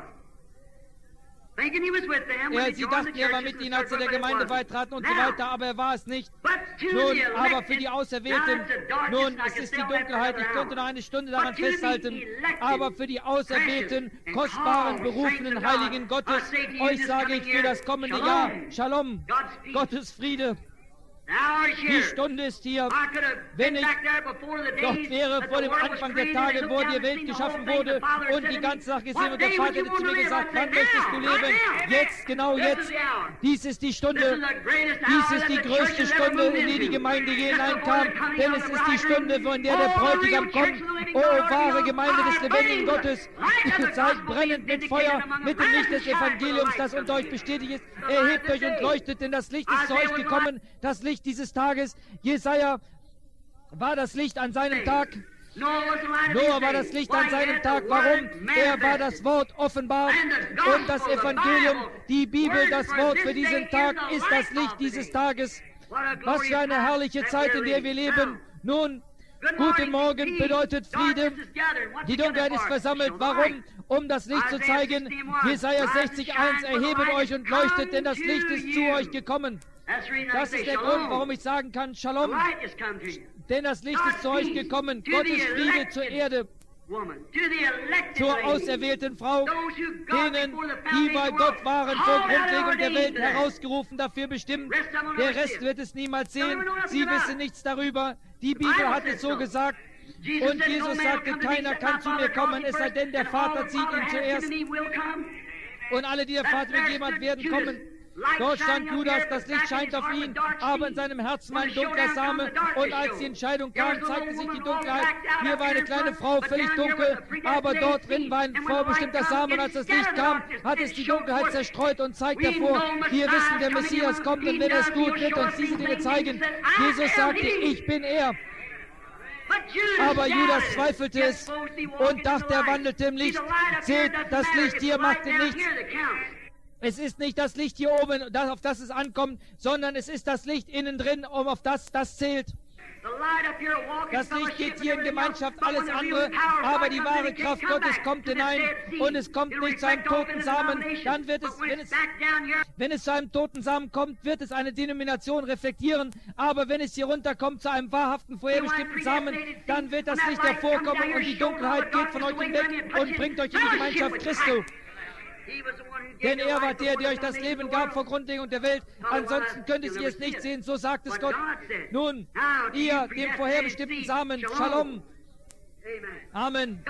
Er, sie dachten, er war mit ihnen, als sie der Gemeinde beitraten und so weiter, aber er war es nicht. Nun, aber für die Auserwählten, nun, es ist die Dunkelheit, ich könnte noch eine Stunde daran festhalten, aber für die Auserwählten, kostbaren, berufenen Heiligen Gottes, euch sage ich für das kommende Jahr, Shalom, Gottes Friede. Die Stunde ist hier. Wenn ich dort wäre vor dem Anfang der Tage, wo die Welt geschaffen wurde und die ganze Sache gesehen und der Vater hätte zu mir gesagt, wann möchtest du leben? Jetzt, genau jetzt. Dies ist die Stunde. Dies ist die größte Stunde, in die die Gemeinde je hineinkam. Denn es ist die Stunde, von der der Bräutigam kommt. Oh, wahre Gemeinde des lebendigen Gottes. Seid brennend mit Feuer, mit dem Licht des Evangeliums, das unter euch bestätigt ist. Erhebt euch und leuchtet, denn das Licht ist zu euch gekommen. Das Licht dieses Tages. Jesaja war das Licht an seinem Tag. Noah war das Licht an seinem Tag. Warum? Er war das Wort offenbar. Und das Evangelium, die Bibel, das Wort für diesen Tag, ist das Licht dieses Tages. Was für eine herrliche Zeit, in der wir leben. Nun, guten Morgen bedeutet Friede. Die Dunkelheit ist versammelt. Warum? Um das Licht zu zeigen. Jesaja sechzig eins, erhebet euch und leuchtet, denn das Licht ist zu euch gekommen. Das ist der Grund, warum ich sagen kann, Shalom, denn das Licht ist zu euch gekommen. Gottes Friede zur Erde, zur auserwählten Frau, denen, die bei Gott waren, vor Grundlegung der Welt herausgerufen, dafür bestimmt. Der Rest wird es niemals sehen. Sie wissen nichts darüber. Die Bibel hat es so gesagt. Und Jesus sagte, keiner kann zu mir kommen, es sei denn, der Vater zieht ihn zuerst. Und alle, die der Vater mitgegeben hat, werden kommen. Dort stand Judas, das Licht scheint auf ihn, aber in seinem Herzen war ein dunkler Same. Und als die Entscheidung kam, zeigte sich die Dunkelheit. Hier war eine kleine Frau, völlig dunkel, aber dort drin war ein vorbestimmter Same. Und als das Licht kam, hat es die Dunkelheit zerstreut und zeigt hervor, wir wissen, der Messias kommt und wenn er es tut, wird uns diese Dinge zeigen. Jesus sagte, ich bin er. Aber Judas zweifelte es und dachte, er wandelte im Licht. Seht, das Licht hier macht nichts. Es ist nicht das Licht hier oben, auf das es ankommt, sondern es ist das Licht innen drin, um auf das das zählt. Das Licht geht hier in Gemeinschaft, alles andere, aber die wahre Kraft Gottes kommt hinein und es kommt nicht zu einem toten Samen. Dann wird es, wenn es, wenn es zu einem toten Samen kommt, wird es eine Denomination reflektieren, aber wenn es hier runterkommt zu einem wahrhaften, vorherbestimmten Samen, dann wird das Licht hervorkommen und die Dunkelheit geht von euch hinweg und bringt euch in die Gemeinschaft Christi. Denn er war der, der euch das Leben gab vor Grundlegung der Welt. Ansonsten könntet ihr es nicht sehen, so sagt es Gott. Nun, ihr, dem vorherbestimmten Samen, Shalom. Amen.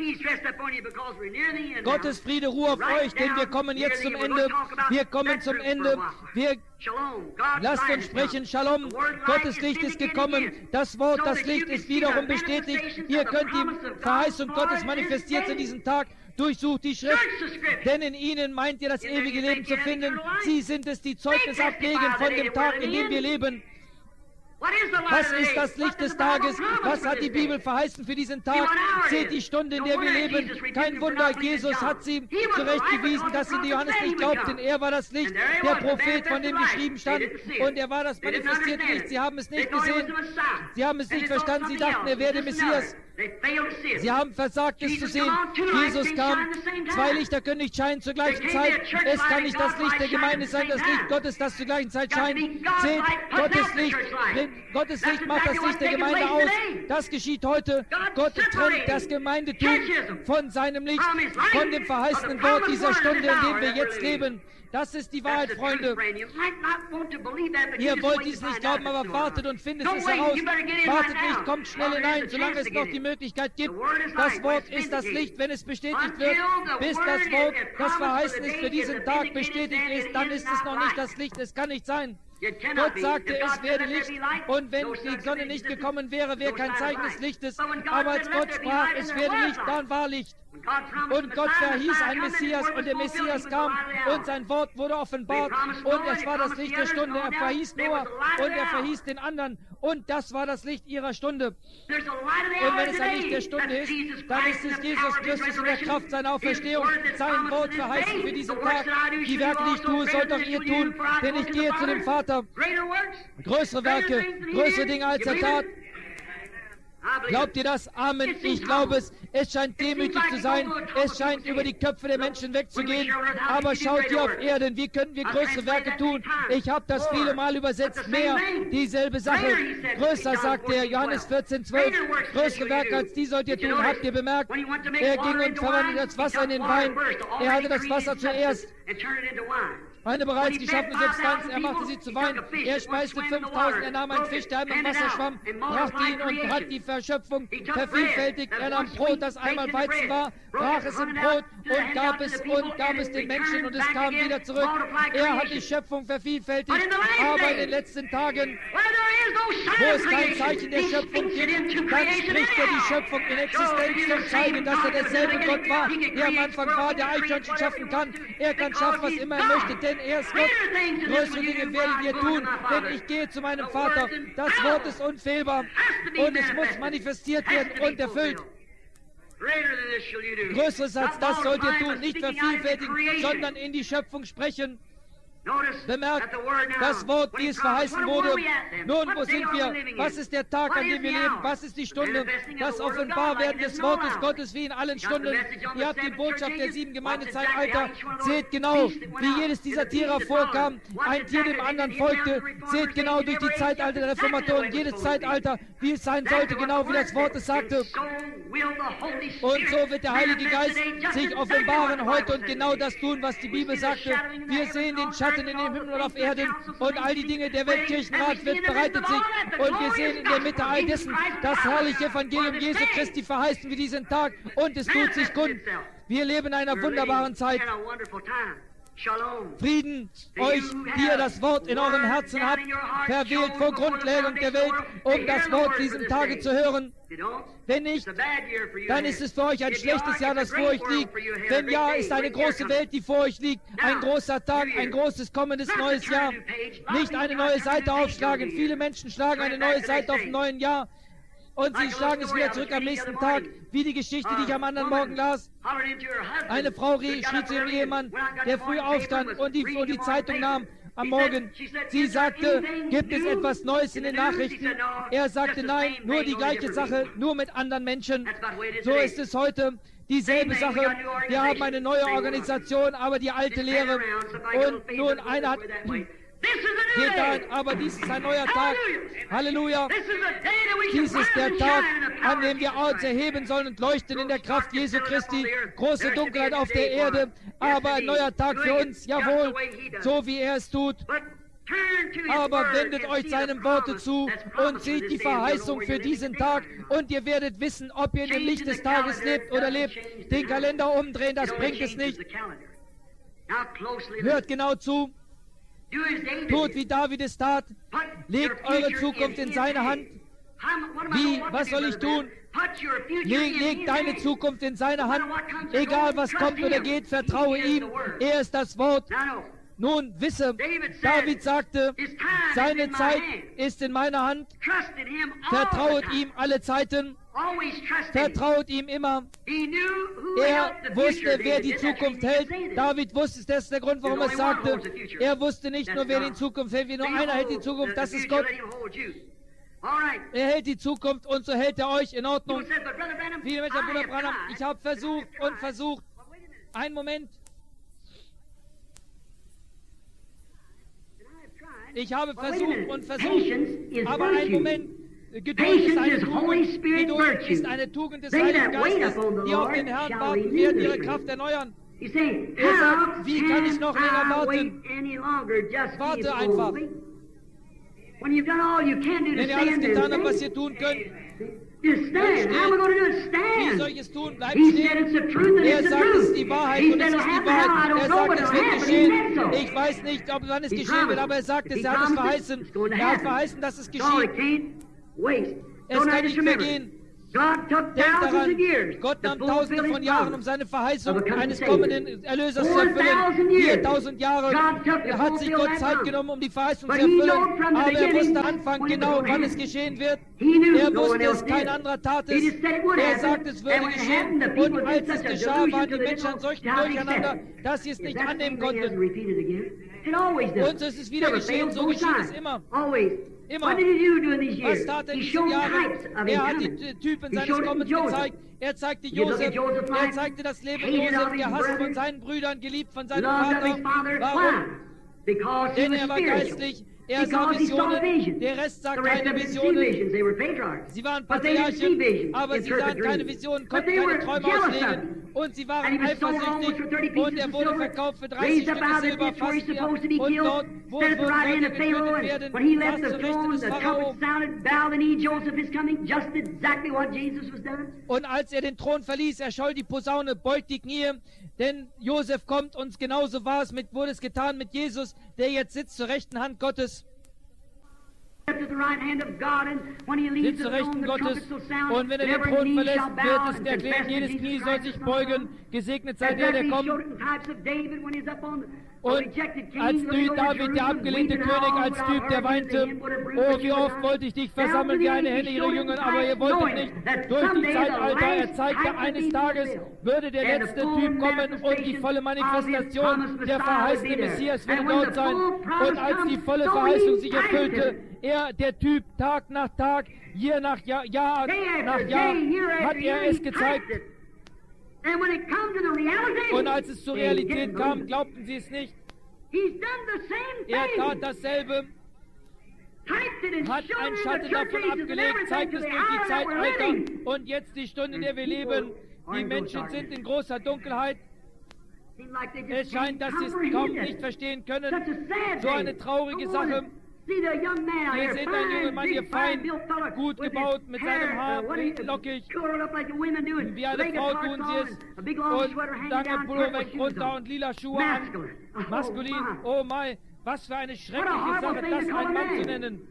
Gottes Friede ruhe auf euch, denn wir kommen jetzt zum Ende. Wir kommen zum Ende. Wir lasst uns sprechen, Shalom. Gottes Licht ist gekommen. Das Wort, das Licht ist wiederum bestätigt. Ihr könnt die Verheißung Gottes manifestiert in diesem Tag. Durchsucht die Schrift, denn in ihnen meint ihr das ewige Leben zu finden. Sie sind es, die Zeugnis ablegen von dem Tag, in dem wir leben. Was ist das Licht des Tages? Was hat die Bibel verheißen für diesen Tag? Seht die Stunde, in der wir leben. Kein Wunder, Jesus hat sie zurechtgewiesen, dass sie Johannes nicht glaubten. Er war das Licht, der Prophet, von dem geschrieben stand. Und er war das manifestierte Licht. Sie haben es nicht gesehen. Sie haben es nicht verstanden. Sie dachten, er wäre Messias. Sie haben versagt, es zu sehen. Jesus kam. Zwei Lichter können nicht scheinen zur gleichen Zeit. Es kann nicht das Licht der Gemeinde sein, das Licht Gottes, das zur gleichen Zeit scheint. Seht, Gottes Licht, Gottes Licht macht das Licht der Gemeinde aus. Das geschieht heute. Gott trennt das Gemeindetum von seinem Licht, von dem verheißenen Wort dieser Stunde, in dem wir jetzt leben. Das ist die Wahrheit, Freunde. Ihr wollt dies nicht glauben, aber wartet und findet es heraus. Wartet nicht, kommt schnell hinein, solange es noch die Möglichkeit gibt. Das Wort ist das Licht, wenn es bestätigt wird. Bis das Wort, das verheißen ist, für diesen Tag bestätigt ist, dann ist es noch nicht das Licht. Es kann nicht sein. Gott sagte, es werde Licht, und wenn die Sonne nicht gekommen wäre, wäre kein Zeichen des Lichtes. Aber als Gott sprach, es werde Licht, dann war Licht. Und Gott verhieß ein Messias, und der Messias kam, und sein Wort wurde offenbart, und es war das Licht der Stunde. Er verhieß Noah, und er verhieß den anderen, und das war das Licht ihrer Stunde. Und wenn es ein Licht der Stunde ist, dann ist es Jesus Christus in der Kraft seiner Auferstehung, sein Wort verheißen für diesen Tag. Die Werke, die ich tue, sollt auch ihr tun, denn ich gehe zu dem Vater. Größere Werke, größere Dinge als er tat. Glaubt ihr das? Amen. Ich glaube es. Es scheint demütig zu sein. Es scheint über die Köpfe der Menschen wegzugehen. Aber schaut hier auf Erden, wie können wir größere Werke tun? Ich habe das viele Mal übersetzt. Mehr, dieselbe Sache. Größer, sagt er, Johannes vierzehn, zwölf. Größere Werke als die sollt ihr tun. Habt ihr bemerkt? Er ging und verwandelte das Wasser in den Wein. Er hatte das Wasser zuerst. Eine bereits geschaffene Substanz, er machte sie zu Wein. Er speiste fünftausend, er nahm einen Fisch, der im Wasser schwamm, brachte ihn und hat die Verschöpfung vervielfältigt. Er nahm Brot, das einmal Weizen war, brach es in Brot und gab es und gab es den Menschen, und es kam wieder zurück. Er hat die Schöpfung vervielfältigt, aber in den letzten Tagen, wo es kein Zeichen der Schöpfung gibt, dann spricht er die Schöpfung in Existenz, zum zeigen, dass er derselbe Gott war, der am Anfang war, der Eichhörnchen schaffen kann. Er kann schaffen, was immer er möchte, denn er ist Gott. Größere Dinge werdet ihr tun, denn ich gehe zu meinem Vater. Das Wort ist unfehlbar und es muss manifestiert werden und erfüllt. Größeres als das sollt ihr tun, nicht vervielfältigen, sondern in die Schöpfung sprechen. Bemerkt, das Wort, wie es verheißen wurde. Nun, wo sind wir? Was ist der Tag, an dem wir leben? Was ist die Stunde? Das Offenbarwerden des Wortes Gottes wie in allen Stunden. Ihr habt die Botschaft der sieben Gemeindezeitalter. Seht genau, wie jedes dieser Tiere vorkam. Ein Tier dem anderen folgte. Seht genau durch die Zeitalter der Reformatoren, jedes Zeitalter, wie es sein sollte, genau wie das Wort es sagte. Und so wird der Heilige Geist sich offenbaren heute und genau das tun, was die Bibel sagte. Wir sehen den Schatten in dem Himmel und auf Erden, und all die Dinge der Weltkirchenrat wird bereitet sich, und wir sehen in der Mitte all dessen das herrliche Evangelium Jesu Christi verheißen wir diesen Tag, und es tut sich kund. Wir leben in einer wunderbaren Zeit. Frieden euch, die ihr das Wort in eurem Herzen habt, verwählt vor Grundlegung der Welt, um das Wort diesem Tage zu hören. Wenn nicht, dann ist es für euch ein schlechtes Jahr, das vor euch liegt. Wenn ja, ist eine große Welt, die vor euch liegt. Ein großer Tag, ein großes kommendes neues Jahr. Nicht eine neue Seite aufschlagen. Viele Menschen schlagen eine neue Seite auf dem neuen Jahr. Und sie schlagen es wieder zurück am nächsten Tag, wie die Geschichte, die ich am anderen Morgen las. Eine Frau schrie zu ihrem Ehemann, der früh aufstand und die, und die Zeitung nahm am Morgen. Sie sagte, gibt es etwas Neues in den Nachrichten? Er sagte, nein, nur die gleiche Sache, nur mit anderen Menschen. So ist es heute. Dieselbe Sache. Wir haben eine neue Organisation, aber die alte Lehre. Und nun einer hat... Geht ein, aber dies ist ein neuer Tag. Halleluja. Dies ist der Tag, an dem wir uns erheben sollen und leuchten in der Kraft Jesu Christi. Große Dunkelheit auf der Erde, aber ein neuer Tag für uns. Jawohl, so wie er es tut. Aber wendet euch seinem Worte zu und seht die Verheißung für diesen Tag und ihr werdet wissen, ob ihr in dem Licht des Tages lebt oder lebt. Den Kalender umdrehen, das bringt es nicht. Hört genau zu. Tut, wie David es tat. Legt eure Zukunft in seine Hand. Wie? Was soll ich tun? Leg, leg deine Zukunft in seine Hand. Egal was kommt oder geht, vertraue ihm. Er ist das Wort. Nun, wisse, David sagte, seine Zeit ist in meiner Hand. Vertraut ihm alle Zeiten. Vertraut ihm immer. Er wusste, wer die Zukunft hält. David wusste es, das ist der Grund, warum er es sagte. Er wusste nicht nur, wer die Zukunft hält, wie nur einer hält die Zukunft, das ist Gott. Er hält die Zukunft und so hält er euch in Ordnung. Viele Menschen, Bruder Branham, ich habe versucht und versucht. Einen Moment. Ich habe versucht und versucht, aber einen Moment. Geduld ist eine Tugend. Geduld ist eine Tugend des Heiligen Geistes, die auf den Herrn warten, wird ihre Kraft erneuern. Er sagt, wie kann ich noch länger warten? Warte einfach. Wenn ihr alles getan habt, was ihr tun könnt, wie soll ich es tun? Bleibt stehen. Er sagt, es ist die Wahrheit und es ist die Wahrheit. Er sagt, es wird geschehen. Ich weiß nicht, ob wann es geschehen wird, aber er sagt es, er hat es verheißen. Er hat verheißen, dass es geschieht. Es kann nicht vergehen. Denkt daran, Gott nahm tausende von Jahren, um seine Verheißung eines kommenden Erlösers zu erfüllen. viertausend Jahre hat sich Gott Zeit genommen, um die Verheißung zu erfüllen. Aber er wusste Anfang genau, wann es geschehen wird. Er wusste es, kein anderer tat es. Er sagt, es würde geschehen. Und als es geschah, waren die Menschen an solchen Durcheinander, dass sie es nicht annehmen konnten. Und es ist wieder geschehen, so geschieht es immer. Immer. Was tat er in diesen Jahren? Er hat die Typen seines Kommens gezeigt. Er zeigte Josef. Er zeigte das Leben Josef, gehasst von seinen Brüdern, geliebt von seinem Vater. Warum? Denn er war geistlich. Er sah Visionen. Der Rest sah keine Visionen. Sie waren Patriarchen, aber sie sahen keine Visionen, konnten keine Träume auslegen. Und sie waren eifersüchtig. Und er wurde verkauft für dreißig Stücke Silber, fast hier. Und dort wurde Leute getötet werden, fast zur Rechten des Pharao. Und als er den Thron verließ, erscholl die Posaune, beugt die Knie. Denn Josef kommt und genauso war es mit, wurde es getan mit Jesus, der jetzt sitzt zur rechten Hand Gottes. Sitzt zur rechten Gottes und wenn er den Thron verlässt, wird es erklärt, jedes Knie soll sich beugen, gesegnet sei der, der kommt. Und als David, der abgelehnte König, als Typ, der weinte, oh, wie oft wollte ich dich versammeln wie eine Henne ihre Jünger, aber ihr wolltet nicht. Durch die Zeitalter, er zeigte, eines Tages würde der letzte Typ kommen und die volle Manifestation der verheißene Messias würde dort sein. Und als die volle Verheißung sich erfüllte, er, der Typ, Tag nach Tag, Jahr nach Jahr, Jahr nach Jahr, hat er es gezeigt. Und als es zur Realität kam, glaubten sie es nicht. Er tat dasselbe, hat einen Schatten davon abgelegt, zeigt es durch die Zeitalter und jetzt die Stunde, in der wir leben. Die Menschen sind in großer Dunkelheit. Es scheint, dass sie es kaum nicht verstehen können. So eine traurige Sache. Hier seht einen jungen Mann, hier fein, gut gebaut, mit seinem Haar lockig. Wie eine Frau tun sie es. Und lange Pullover weg runter und lila Schuhe an. Maskulin. Oh mein, was für eine schreckliche Sache, das ein Mann zu nennen.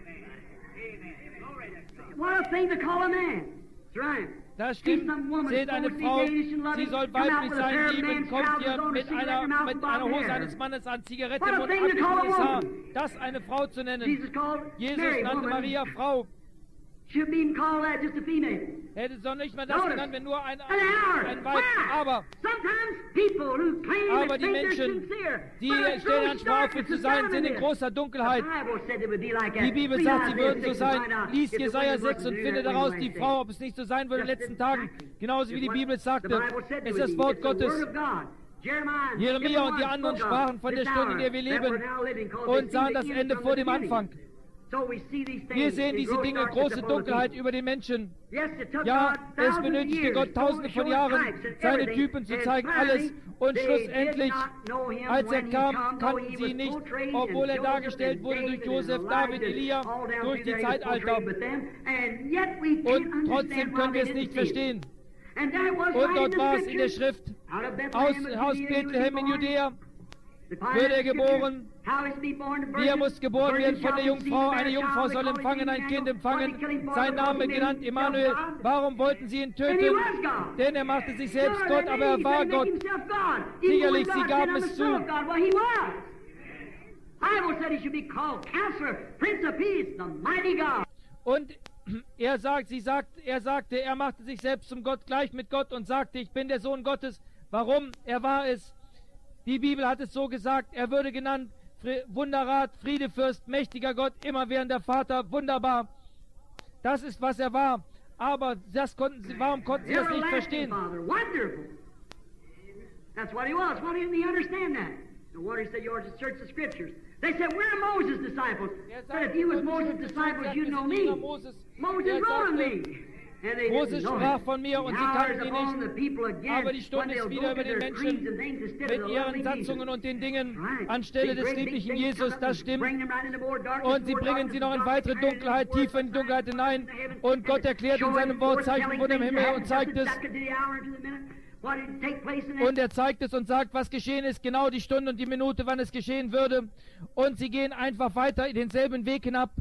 Das stimmt. Seht eine Frau, sie soll weiblich sein, lieben, kommt hier mit einer, mit einer Hose eines Mannes an, Zigarette im Mund, abgeschnittenes Haar. Das eine Frau zu nennen. Jesus nannte Maria Frau. Shouldn't even call that just a female. Hätte es doch nicht mal das Notice. genannt, wenn nur ein, An hour. ein Weib. Why? Aber, Sometimes people who claim aber that die think they're Menschen, sincere, die but there's stellen no Anspruch auf, darkness zu sein, inside sind in of großer this. Dunkelheit. The Bible said it would be like that. Die Bibel Read sagt, sie Isaiah würden so six and sein. find out Lies if the Jesaja women sechs wasn't und to do finde that daraus, in die the Frau, last ob es nicht so sein würde in den days. letzten Tagen. Genauso wie die Bibel sagte, es ist das Wort Gottes. Jeremia und die anderen sprachen von der Stunde, in der wir leben, und sahen das Ende vor dem Anfang. Wir sehen diese Dinge, große Dunkelheit über den Menschen. Ja, es benötigte Gott tausende von Jahren, seine Typen zu zeigen, alles. Und schlussendlich, als er kam, kannten sie ihn nicht, obwohl er dargestellt wurde durch Josef, David, Elia, durch die Zeitalter. Und trotzdem können wir es nicht verstehen. Und dort war es in der Schrift, aus, aus Bethlehem in Judäa wird er geboren. Wie er muss geboren werden von der Jungfrau. Eine Jungfrau soll empfangen, ein Kind empfangen. Sein Name genannt Immanuel. Warum wollten sie ihn töten? Denn er machte sich selbst Gott, aber er war Gott. Sicherlich, sie gaben es zu. Und er sagt, sie sagt, er sagte, er machte sich selbst zum Gott gleich mit Gott und sagte, ich bin der Sohn Gottes. Warum? Er war es. Die Bibel hat es so gesagt, er würde genannt Wunderrat, Friedefürst, mächtiger Gott, immerwährender Vater, wunderbar. Das ist, was er war. Aber das konnten sie, warum konnten sie das nicht verstehen? That's what he was. Why didn't they understand that? No wonder he said, yours is search the scriptures. They said, we're Moses' disciples. But if you was Moses' disciples, you know me. Moses wrote me. Moses sprach von mir und sie kannten ihn nicht, aber die Stunde ist wieder über den Menschen mit ihren Satzungen und den Dingen anstelle des lieblichen Jesus, das stimmt. Und sie bringen sie noch in weitere Dunkelheit, tiefer in die Dunkelheit hinein. Und Gott erklärt in seinem Wort Zeichen von dem Himmel und zeigt es. Und er zeigt es und sagt, was geschehen ist, genau die Stunde und die Minute, wann es geschehen würde. Und sie gehen einfach weiter in denselben Weg hinab.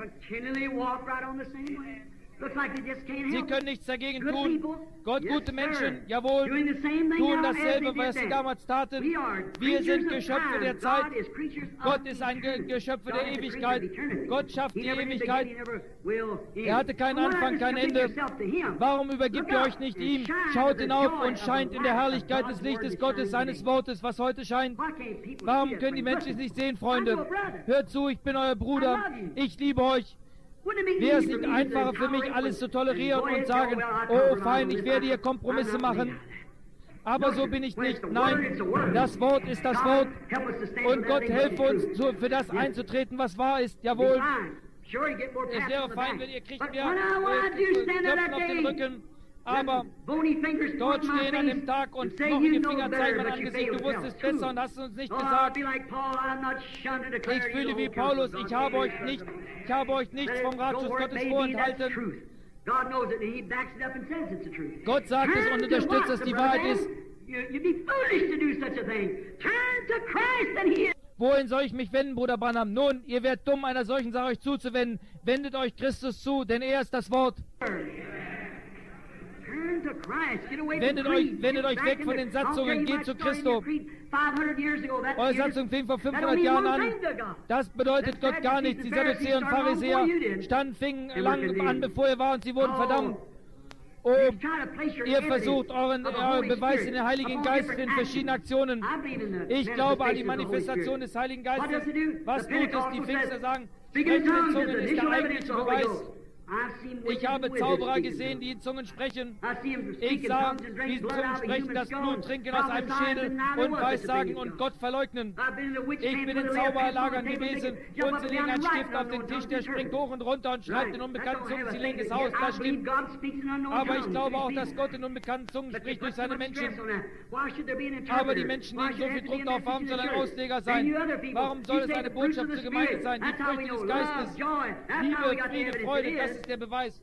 Sie können nichts dagegen tun. Gott, gute Menschen, jawohl, tun dasselbe, was sie damals taten. Wir sind Geschöpfe der Zeit. Gott ist ein Ge Geschöpfe der Ewigkeit. Gott schafft die Ewigkeit. Er hatte keinen Anfang, kein Ende. Warum übergibt ihr euch nicht ihm? Schaut hinauf und scheint in der Herrlichkeit des Lichtes Gottes, seines Wortes, was heute scheint. Warum können die Menschen es nicht sehen, Freunde? Hört zu, ich bin euer Bruder. Ich liebe euch. Wäre es nicht einfacher für mich, alles zu tolerieren und sagen, oh fein, ich werde hier Kompromisse machen. Aber so bin ich nicht. Nein, das Wort ist das Wort. Und Gott helfe uns, zu, für das einzutreten, was wahr ist. Jawohl. Es wäre fein, wenn ihr kriegt mir Klopfen auf den Rücken. Aber dort stehen an dem Tag und knochige Finger zeigen mein Angesicht. Du wusstest besser und hast uns nicht gesagt. Ich fühle wie Paulus, ich habe euch nicht, ich habe euch nichts vom Ratschluss Gottes vorenthalten. Gott sagt es und unterstützt, dass die Wahrheit ist. Wohin soll ich mich wenden, Bruder Branham? Nun, ihr werdet dumm, einer solchen Sache euch zuzuwenden. Wendet euch Christus zu, denn er ist das Wort. Wendet euch, wendet euch weg von den Satzungen, geht zu Christus. Eure Satzung fing vor fünfhundert Jahren an. Das bedeutet Gott gar nichts. Die Sadduzäer und Pharisäer standen, fingen lang an, bevor er war, und sie wurden verdammt. Oh, ihr versucht euren, euren Beweis in den Heiligen Geist in verschiedenen Aktionen. Ich glaube an die Manifestation des Heiligen Geistes. Was tut es? Die Pfingster sagen, sprechen in Zungen ist der eigentliche Beweis. Ich habe Zauberer gesehen, die in Zungen sprechen. Ich sah diesen Zungen sprechen, das Blut trinken aus einem Schädel und Weissagen und Gott verleugnen. Ich bin in Zauberlagern gewesen und sie legen einen Stift auf den Tisch, der springt hoch und runter und schreibt in unbekannten Zungen, sie legen es aus, das stimmt. Aber ich glaube auch, dass Gott in unbekannten Zungen spricht durch seine Menschen. Aber die Menschen, die so viel Druck darauf haben, sollen ein Ausleger sein. Warum soll es eine Botschaft zur Gemeinde sein? Die Früchte des Geistes, Liebe, Friede, Freude, das ist der Beweis.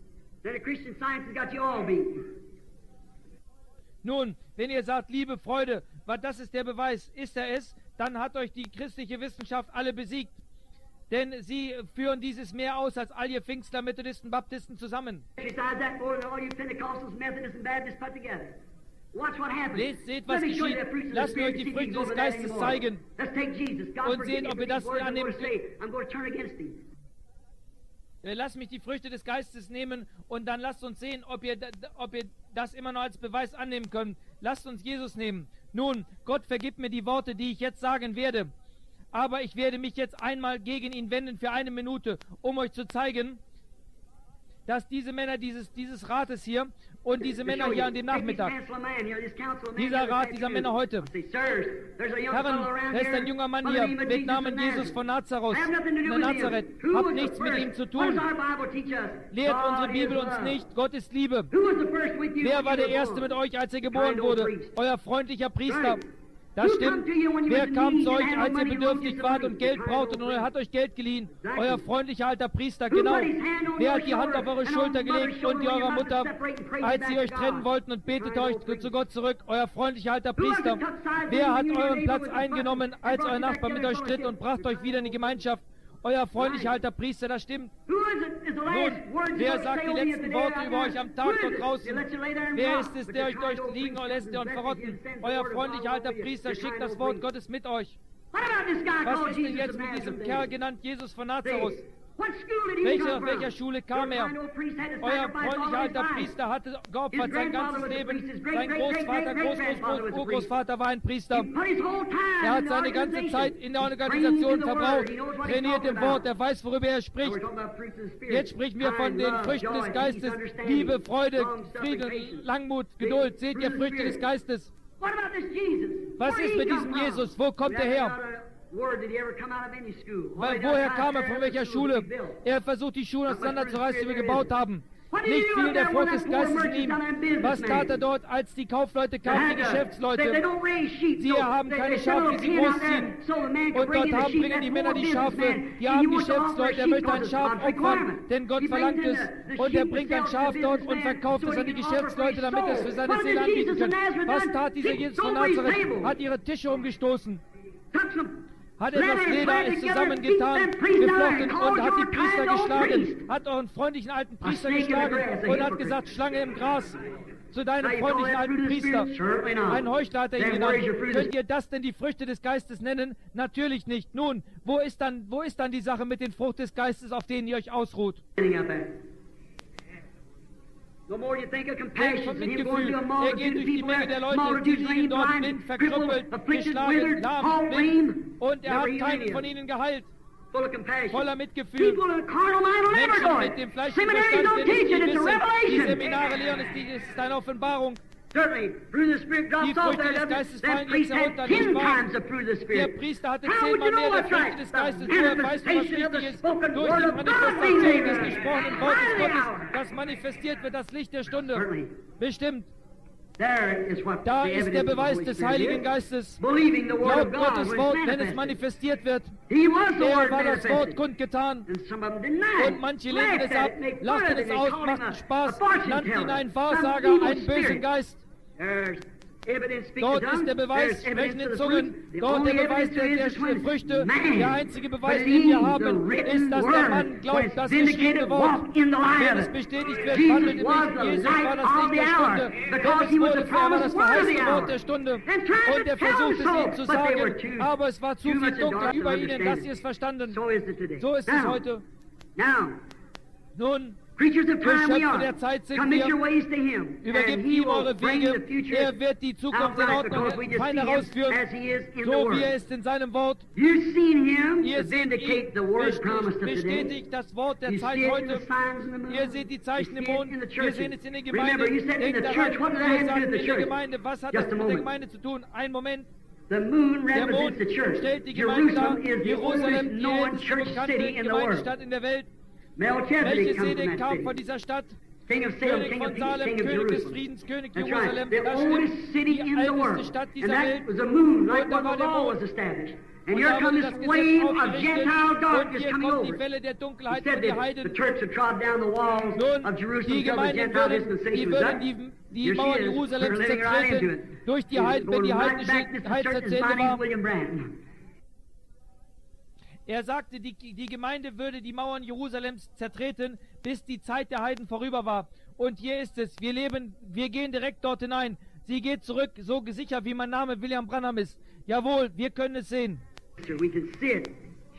Nun, wenn ihr sagt, Liebe, Freude, weil das ist der Beweis, ist er es, dann hat euch die christliche Wissenschaft alle besiegt. Denn sie führen dieses mehr aus als all ihr Pfingstler, Methodisten, Baptisten zusammen. Lest, seht, was geschieht. Lasst mir euch die Früchte des Geistes zeigen. Und seht, ob ihr das annehmt. Äh, Lasst mich die Früchte des Geistes nehmen und dann lasst uns sehen, ob ihr, ob ihr das immer noch als Beweis annehmen könnt. Lasst uns Jesus nehmen. Nun, Gott vergibt mir die Worte, die ich jetzt sagen werde. Aber ich werde mich jetzt einmal gegen ihn wenden für eine Minute, um euch zu zeigen, dass diese Männer dieses, dieses Rates hier und diese Männer hier an dem Nachmittag, dieser Rat dieser Männer heute, Herren, da ist ein junger Mann hier mit Namen Jesus von Nazareth, Nazareth, habt nichts mit ihm zu tun, lehrt unsere Bibel uns nicht, Gott ist Liebe. Wer war der Erste mit euch, als er geboren wurde? Euer freundlicher Priester. Das stimmt. Wer kam zu euch, als ihr bedürftig wart und Geld brauchtet und er hat euch Geld geliehen? Euer freundlicher alter Priester, genau. Wer hat die Hand auf eure Schulter gelegt und die eurer Mutter, als sie euch trennen wollten und betete euch zu Gott zurück? Euer freundlicher alter Priester. Wer hat euren Platz eingenommen, als euer Nachbar mit euch stritt und brachte euch wieder in die Gemeinschaft? Euer freundlicher alter Priester, das stimmt. Nun, wer sagt die letzten Worte über euch am Tag dort draußen? Wer ist es, der euch durchliegen lässt und verrotten? Euer freundlicher alter Priester schickt das Wort Gottes mit euch. Was ist denn jetzt mit diesem Kerl genannt, Jesus von Nazareth? Welche, auf welcher Schule kam er? Euer freundlicher alter Priester hatte geopfert sein ganzes Leben. Sein Großvater, Großgroßvater, Urgroßvater war ein Priester. Er hat seine ganze Zeit in der Organisation verbraucht, trainiert im Wort, er weiß, worüber er spricht. Jetzt sprechen wir von den Früchten des Geistes. Liebe, Freude, Frieden, Langmut, Geduld. Seht ihr Früchte des Geistes? Was ist mit diesem Jesus? Wo kommt er her? Weil woher kam er, von welcher Schule? Er versucht, die Schulen auseinanderzureißen, die wir gebaut haben. Nicht viel der Frucht des Geistes in ihm. Was tat er dort, als die Kaufleute kamen, die Geschäftsleute? Sie haben keine Schafe, die sie großziehen. Und dort haben, bringen die Männer die Schafe. Die armen Geschäftsleute, er möchte ein Schaf opfern, denn Gott verlangt es. Und er bringt ein Schaf dort und verkauft es an die Geschäftsleute, damit er es für seine Seele anbieten kann. Was tat dieser Jesus von Nazareth? Hat ihre Tische umgestoßen. Hat etwas Leder, ist zusammengetan, geflochten und hat die Priester geschlagen. Hat euren freundlichen alten Priester geschlagen und hat gesagt, Schlange im Gras zu deinem freundlichen alten Priester. Ein Heuchler hat er ihn genannt. Könnt ihr das denn die Früchte des Geistes nennen? Natürlich nicht. Nun, wo ist dann, wo ist dann die Sache mit den Frucht des Geistes, auf denen ihr euch ausruht? Denkt von Mitgefühl. Er geht durch die Menge der Leute, die liegen dort blind, verkrüppelt, geschlagen, lahm, blind. Und er hat keinen von ihnen geheilt. Voller Mitgefühl. Menschen mit dem fleischlichen Verstand, der nicht viel wissen. Die Seminare lehren, es ist eine Offenbarung. Die Früchte des Geistes fallen jetzt herunter, nicht wahr? Der Priester hatte zehnmal mehr der Früchte des Geistes. Woher weißt du, was wichtig ist? Durch die Manifestation des gesprochenen Wortes Gottes, das manifestiert wird, das Licht der Stunde. Bestimmt. Da ist der Beweis des Heiligen Geistes. Glaubt Gottes Wort, wenn es manifestiert wird. Er war das Wort kundgetan. Und manche lehnen es ab, lachten es aus, machten Spaß, nannten ihn einen Wahrsager, einen bösen Geist. Dort ist der Beweis, sprechen in Zungen. Dort der Beweis der, der Früchte. Der einzige Beweis, den wir haben, ist, dass der Mann glaubt, das geschriebene Wort. Wenn es bestätigt wird, handelt nicht. Jesus war das Licht der Stunde. Wenn es wurde, er war das verheißene Wort der Stunde. Und er versucht es ihnen zu sagen, aber es war zu viel dunkel über ihnen, dass sie es verstanden. So ist es heute. Nun, Geschöpfe der Zeit sind wir. Übergebt ihm eure Wege. Er wird die Zukunft in Ordnung fein herausführen, so wie er ist in seinem Wort. Ihr seht ihn bestätigt das Wort der Zeit heute. Ihr seht die Zeichen im Mond. Wir sehen es in der Gemeinde. Denkt daran, ihr sagt in der Gemeinde, was hat das mit der Gemeinde zu tun? Ein Moment. Der Mond stellt die Gemeinde dar. Jerusalem, die älteste bekannte Gemeindestadt in der Welt. Melchisedek kam von dieser Stadt, König von Salem, König des Friedens, König Jerusalem. Das stimmt, die älteste Stadt dieser Welt. Und da war der Mond. Und da wurde das Gesetz aufgerichtet. Und hier kommt die Welle der Dunkelheit von den Heiden. Nun, die Gemeinde würden die, würden die, die Mauern Jerusalems zertreten durch die Heiden, wenn die heidnische Heilserzählung war. Er sagte, die, die Gemeinde würde die Mauern Jerusalems zertreten, bis die Zeit der Heiden vorüber war. Und hier ist es, wir leben, wir gehen direkt dort hinein. Sie geht zurück, so sicher wie mein Name William Branham ist. Jawohl, wir können es sehen.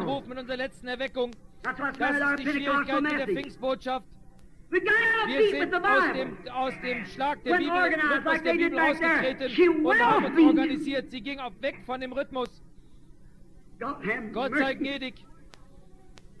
revival. Ruf, mit unserer letzten Erweckung. That's what's Das got our ist die Pentecostal Schwierigkeit mit der message. Pfingstbotschaft. We got out of Wir feet with sind the aus Bible. dem, aus dem Schlag der When Bibel, organized Rhythmus like der they did Bibel back there. ausgetreten She und will haben uns be. organisiert. Sie ging auch weg von dem Rhythmus. God have Gott sei mercy. gnädig.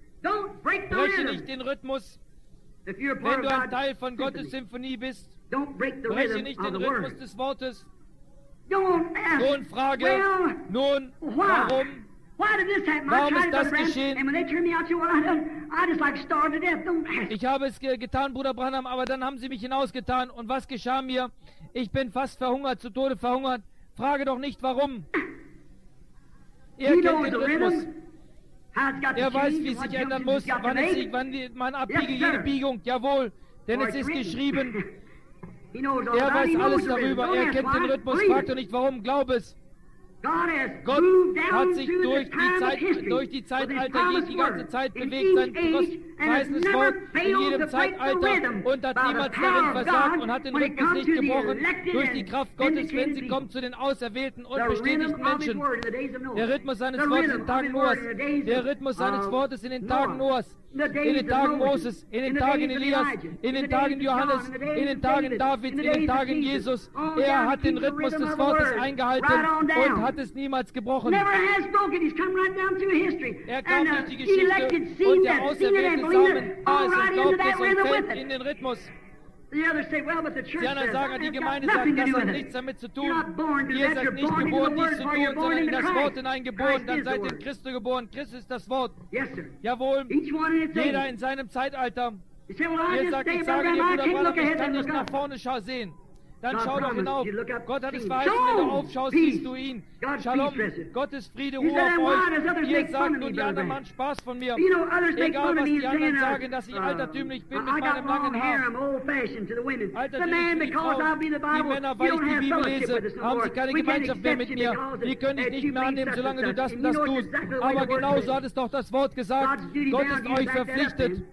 Don't break the Breche rhythm. nicht den Rhythmus. If you're a Wenn part du of ein God's Teil von Gottes symphony, Symphonie bist, don't break the breche rhythm nicht of den the Rhythmus word. des Wortes. Don't ask, Nun frage, well, nun, why? warum? Warum ist das geschehen? Ich habe es ge getan, Bruder Branham, aber dann haben sie mich hinausgetan. Und was geschah mir? Ich bin fast verhungert, zu Tode verhungert. Frage doch nicht, warum. Er kennt den Rhythmus. Er weiß, wie es sich ändern muss, wann, es sich, wann die, man abbiege, jede Biegung. Jawohl, denn es ist geschrieben. Er weiß alles darüber. Er kennt den Rhythmus. Fragt doch nicht, warum. Glaub es. Gott hat sich durch die, Zeit, durch die Zeitalter die ganze Zeit bewegt, sein verheißenes Wort in jedem Zeitalter und hat niemals darin versagt und hat den Rhythmus nicht gebrochen durch die Kraft Gottes, wenn sie kommt zu den auserwählten und bestätigten Menschen. Der Rhythmus seines Wortes in den Tagen Noahs, der Rhythmus seines Wortes in den Tagen Noahs, in den Tagen Moses, in den Tagen Elias, in den Tagen Johannes, in den Tagen Davids, in den Tagen Jesus. Er hat den Rhythmus des Wortes eingehalten und hat es niemals gebrochen. Er kam durch die Geschichte und der auserwählte Samen, da es und glaubt es und fällt in den Rhythmus. Die anderen sagen, die Gemeinde sagt, das hat nichts damit zu tun. Ihr seid nicht geboren, dies zu tun, sondern in das Wort hineingeboren, dann seid ihr in Christus geboren. Christus ist das Wort. Jawohl, jeder in seinem Zeitalter. Ihr sagt, ich sage dir, Bruder Branham, ich kann nicht nach vorne sehen. Dann schau doch hinauf. Gott hat es verheißen, wenn du aufschaust, siehst du ihn. Shalom, Gottes Friede, Ruhe auf euch. Ihr sagt nur, die anderen machen Spaß von mir. Egal, was die anderen sagen, dass ich altertümlich bin mit meinem langen Haar. Altertümlich für die Frauen. Die Männer, weil ich die Bibel lese, haben sie keine Gemeinschaft mehr mit mir. Die können dich nicht mehr annehmen, solange du das und das tust. Aber genauso hat es doch das Wort gesagt. Gott ist euch verpflichtet.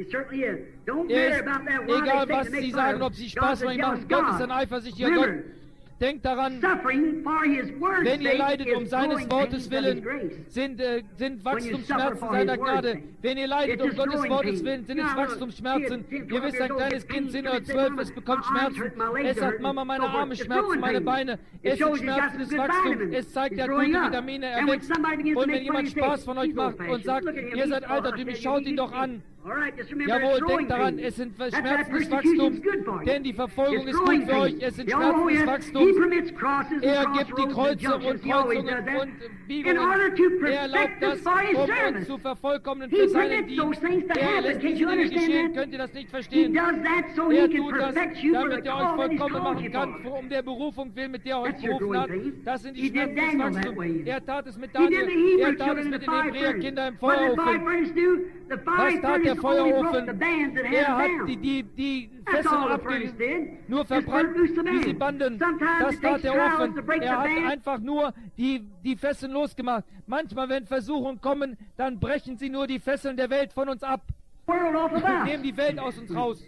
Er ist, egal was sie sagen, ob sie Spaß von ihm machen, Gott ist ein eifersüchtiger Gott. Denkt daran, wenn ihr leidet um seines Wortes willen, sind, äh, sind Wachstumsschmerzen seiner Gnade. Wenn ihr leidet um Gottes Wortes willen, sind es Wachstumsschmerzen. Ihr wisst, ein kleines Kind, zehn oder zwölf, es bekommt Schmerzen. Es sagt, Mama, meine Arme schmerzen, meine Beine. Es sind Schmerzen des Wachstums. Es zeigt ja gute Vitamine, er wächst. Und wenn jemand Spaß von euch macht und sagt, ihr seid altertümlich, schaut ihn doch an. Jawohl, denkt daran, es sind Schmerzen des Wachstums, denn die Verfolgung ist gut für euch, es sind Schmerzen des Wachstums. Er gibt die Kreuze und Kreuzungen und Biegungen. Er erlaubt das, um uns zu vervollkommnen für seinen Dienst. Er lässt diese Dinge geschehen, könnt ihr das nicht verstehen? Er tut das, damit er euch vollkommen machen kann, um der Berufung willen, mit der er euch berufen hat. Das sind die Schmerzen des Wachstums. Er tat es mit Daniel, er tat es mit den Hebräerkindern im Feuerofen. Was tat der Feuerofen? Er hat die, die, die Fesseln abgelegt, nur verbrannt, wie sie Banden. Das tat der Ofen. Er hat einfach nur die, die Fesseln losgemacht. Manchmal, wenn Versuchungen kommen, dann brechen sie nur die Fesseln der Welt von uns ab. Nehmen die Welt aus uns raus.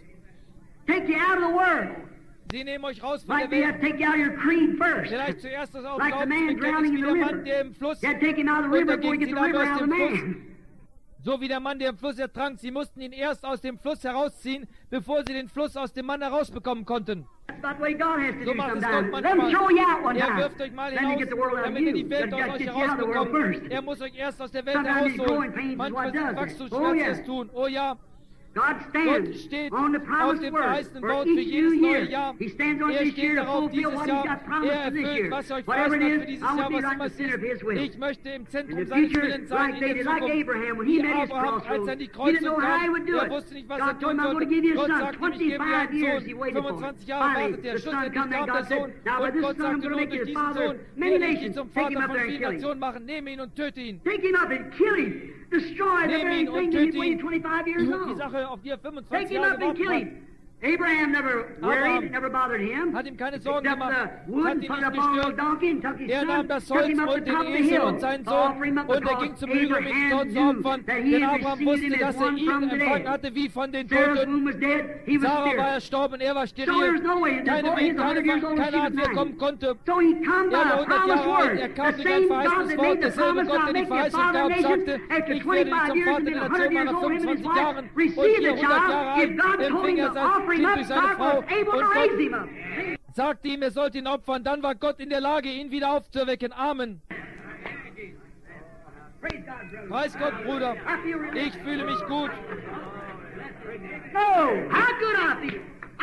Sie nehmen euch raus von der Welt. Vielleicht zuerst das Glaubensbekenntnis wie der Mann, der im Fluss unterging, sie nahmen aus dem Fluss. So wie der Mann, der im Fluss ertrank. Sie mussten ihn erst aus dem Fluss herausziehen, bevor sie den Fluss aus dem Mann herausbekommen konnten. So macht es Gott manchmal. Er wirft euch mal hinaus, damit ihr die Welt aus euch herausbekommt. Er muss euch erst aus der Welt herausholen. Manchmal sind Wachstumsschmerzen es tun. Oh ja. Gott steht auf dem verheißenen Wort für jedes neue Jahr. Er steht darauf dieses Jahr. Er erfüllt, was er euch verheißen hat für dieses Jahr, was immer es ist. Ich möchte im Zentrum seines Willens sein in der Zukunft. Wie Abraham, als er in die Kreuzung kam, er wusste nicht, was er tun sollte. Gott sagte, ich gebe dir einen Sohn. fünfundzwanzig Jahre wartet er. Schlussendlich kam der Sohn. Und Gott sagte nur, durch diesen Sohn werde ich ihn zum Vater von vielen Nationen machen. Nehme ihn und töte ihn. Nehme ihn und töte ihn. Die Sache, auf die er fünfundzwanzig Jahre gewartet hat. Abraham never worried, never bothered him. Hat ihm keine Sorgen gemacht, hat ihn nicht gestört. Er nahm das Holz und den Esel und seinen Sohn und er ging zum Hügel, um ihn dort zu opfern. Denn Abraham wusste, dass er ihn empfangen hatte wie von den Toten. Sarah war erstorben, er war steril. Keine, keine, keine Art, wie er kommen konnte. Er war hundert Jahre alt, er kam durch ein verheißenes Wort. Derselbe Gott, der die Verheißung gab, sagte, ich werde dich zum Vater der Nation nach fünfundzwanzig Jahren und vierhundert Jahre alt empfing er sein Kind durch seine Frau und Gott sagte ihm, er sollte ihn opfern. Dann war Gott in der Lage, ihn wieder aufzuwecken. Amen. Preis Gott, Ich fühle mich gut. No, how good I feel.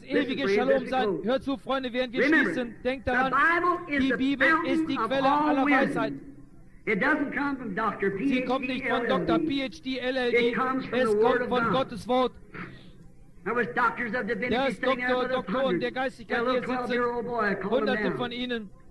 das ewige Shalom sein. Hört zu, Freunde, während wir schließen, denkt daran, die Bibel ist die Quelle aller Weisheit. Sie kommt nicht von Doktor P H D L L D, es kommt von Gottes Wort. Der ist Doktor, Doktoren der Geistigkeit, hier sitzen, hunderte von ihnen.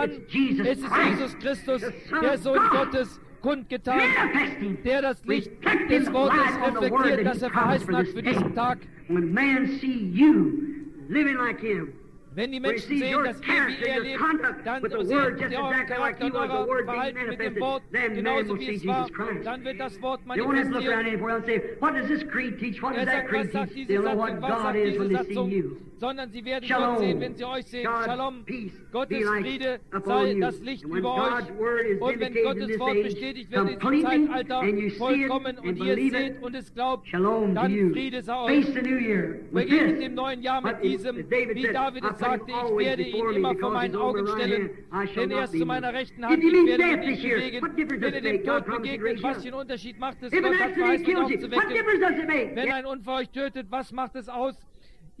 an, It's Jesus es ist Christ, Jesus Christus, the Son der of Sohn God, Gottes, kundgetan, manifesting, der das Licht reflecting des the Wortes life on the word reflektiert, that das He er promised verheißen for hat this für day. diesen Tag. When man see you living like Him, Wenn die when he Menschen sees sehen, your dass ihr character, wie er your lebt, conduct dann with the sehen Word just sie euren exactly like Charakter He und was, the euer Word being Verhalten mit dem manifested, Wort, then man genauso will wie see es war. Jesus Christ. Dann wird das Wort You won't have to look around manifestieren. anywhere else and say, what does this creed teach? What Er does that sagt, creed was sagt teach? diese They'll know Satzung, what was God sagt is diese when they see Satzung, you. sondern sie werden Shalom. Gott sehen, wenn sie euch sehen. God's Shalom, peace Gottes be like Friede upon sei you. das Licht And when über euch. God's word is Und wenn vindicated in Gottes this Wort age bestätigt wird in diesem completely, Zeitalter, and you see it vollkommen, and und ihr es believe seht it, und es glaubt, Shalom to dann you. Friede sei Face euch. the new year with Begegnet this. dem neuen Jahr mit But it- diesem, David wie said, David I es put him sagte, ich always werde ihn before me immer vor because meinen he's over Augen my right stellen, hand, I shall denn er not ist be zu meiner moved. rechten Hand, If you ich meet werde ihn death nicht this year, bewegen. what difference Wenn does ihr it dem make? God Tod promised to begegnet, raise you was up. für einen Unterschied macht es? If Gott an hat accident verheißen, ihn kills you, what aufzuwecken. difference does it make? Wenn Yeah. ein Unfall euch tötet, was macht es aus?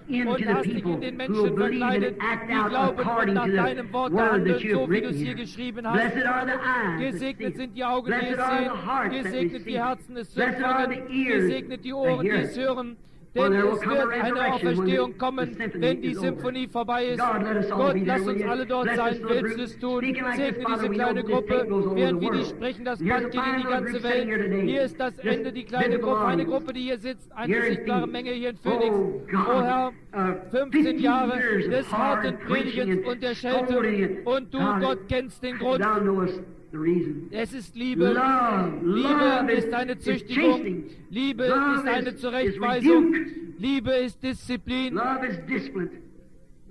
into und the hast dich people in den who will Menschen believe and verkleidet, act die out glauben und according nach to the deinem Wort word handeln, that you so have wie du written es hier here. geschrieben hast. Blessed are the eyes that Gesegnet see. sind die Augen, die Blessed es are sehen. the hearts that Gesegnet die receive. Herzen, die es Blessed are empfangen. the ears Gesegnet die that Ohren, die hear es it. hören. For Denn there will es come a wird eine resurrection when Auferstehung the- kommen, the symphony wenn die is over. Symphonie vorbei ist. God, let us all Gott, be there lass with uns you. alle dort Bless sein, this little willst group. es tun. Speaking like this, Segne Father, diese we kleine know this tape Gruppe, goes over während the wir die world. sprechen, das Here's a Band geht in fine die little ganze group sitting here Welt. today. Hier ist das This Ende, die kleine visible Gruppe, eine audience. Gruppe, die hier sitzt, eine Here in sichtbare Phoenix. Menge hier in Phoenix. Oh, God. Oh Herr, Uh, fünfzehn Jahre years of des hard harten preaching Predigens and und der scolding Schelte. and- Und du, God, Gott, kennst den Grund. Thou knowest the reason. Es ist Liebe. Love, Liebe love is, ist eine is Züchtigung. chastening. Liebe Love ist eine is- is Zurechtweisung. rebuke. Liebe ist Disziplin. Love is discipline.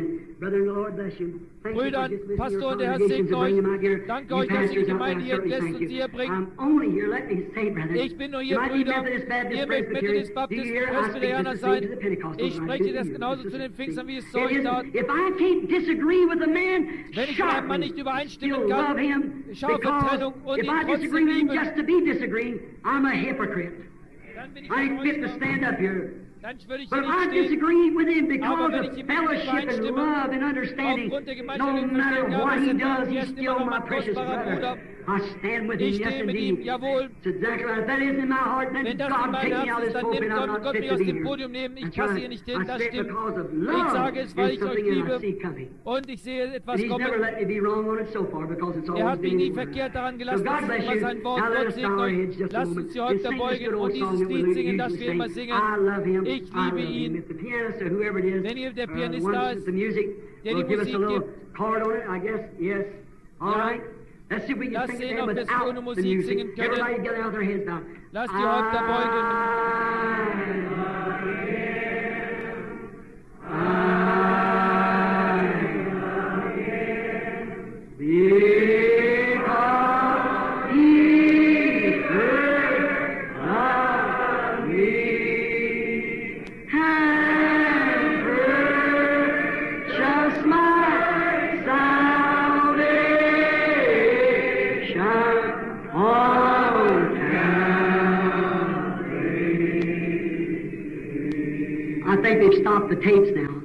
Amen. Brother in the Lord bless you. Thank you Brüder, for dismissing Pastor your und der Herr congregation segne to bring euch. them out here. Danke You euch, dass ihr pastors die out Gemeinde there hier certainly entlässt thank und you. sie hier bringt. I'm only here, let me say, brother. Ich bin nur hier, You might be Brüder. Methodist, Baptist, Ihr mögt Presbyterian. Methodist, Do you Baptist, hear? I speak Presbyterianer just the same sein. to the Pentecostals. Ich spreche das genauso zu den Pfingstern, wie es zu It euch isn't- tat. If I can't disagree with a man Wenn ich mit einem Mann sharply, nicht übereinstimmen still kann, love him, scharfe because Trennung und if ihn I trotzdem disagree with him lieben, just to be disagreeing, I'm a hypocrite. dann bin ich I ein ain't fit to Heuchler. stand up here. Dann würde ich But hier if I nicht stehen. disagree with him Aber because wenn of ich ihm nicht fellowship and übereinstimme, love and understanding, aufgrund der no gemeinschaftlichen matter Verständigung, what he sind does, wir he's sind still immer noch my mein precious kostbarer brother. Bruder. I stand with him, Ich yes stehe mit indeed. ihm, jawohl. It's exactly right. If that is in my heart, then Wenn das in God meinem take me out Herzen of ist, this dann pulpit, nimmt I'm Gott, not Gott fit mich to aus be dem here. Podium nehmen. Ich That's passe right. hier nicht I hin, das say it stimmt. because of Ich love. sage es, weil There's ich euch something that I liebe. see coming. Und ich sehe But etwas he's never kommen. let me be wrong on it so far because it's Er always hat mich been nie his word. verkehrt daran So gelassen, God das ist bless immer you. sein Wort. Now let Gott us bow segne our euch. heads just a Lasst moment. uns die And Häupter sing this beugen good und old dieses song that we Lied singen, das usually wir immer sing. singen. I love him. Ich I liebe love him. ihn. If the pianist or whoever it is, Wenn ihr der uh, Pianist wants da ist, the music, der will die give us a Musik little gibt. chord on it, I guess. Yes. All right? Let's see if we can Lass sing it sehen, there ob wir es ohne without the Musik music. singen können. Everybody together out their heads down. Lass die Häupter beugen. I think they've stopped the tapes now.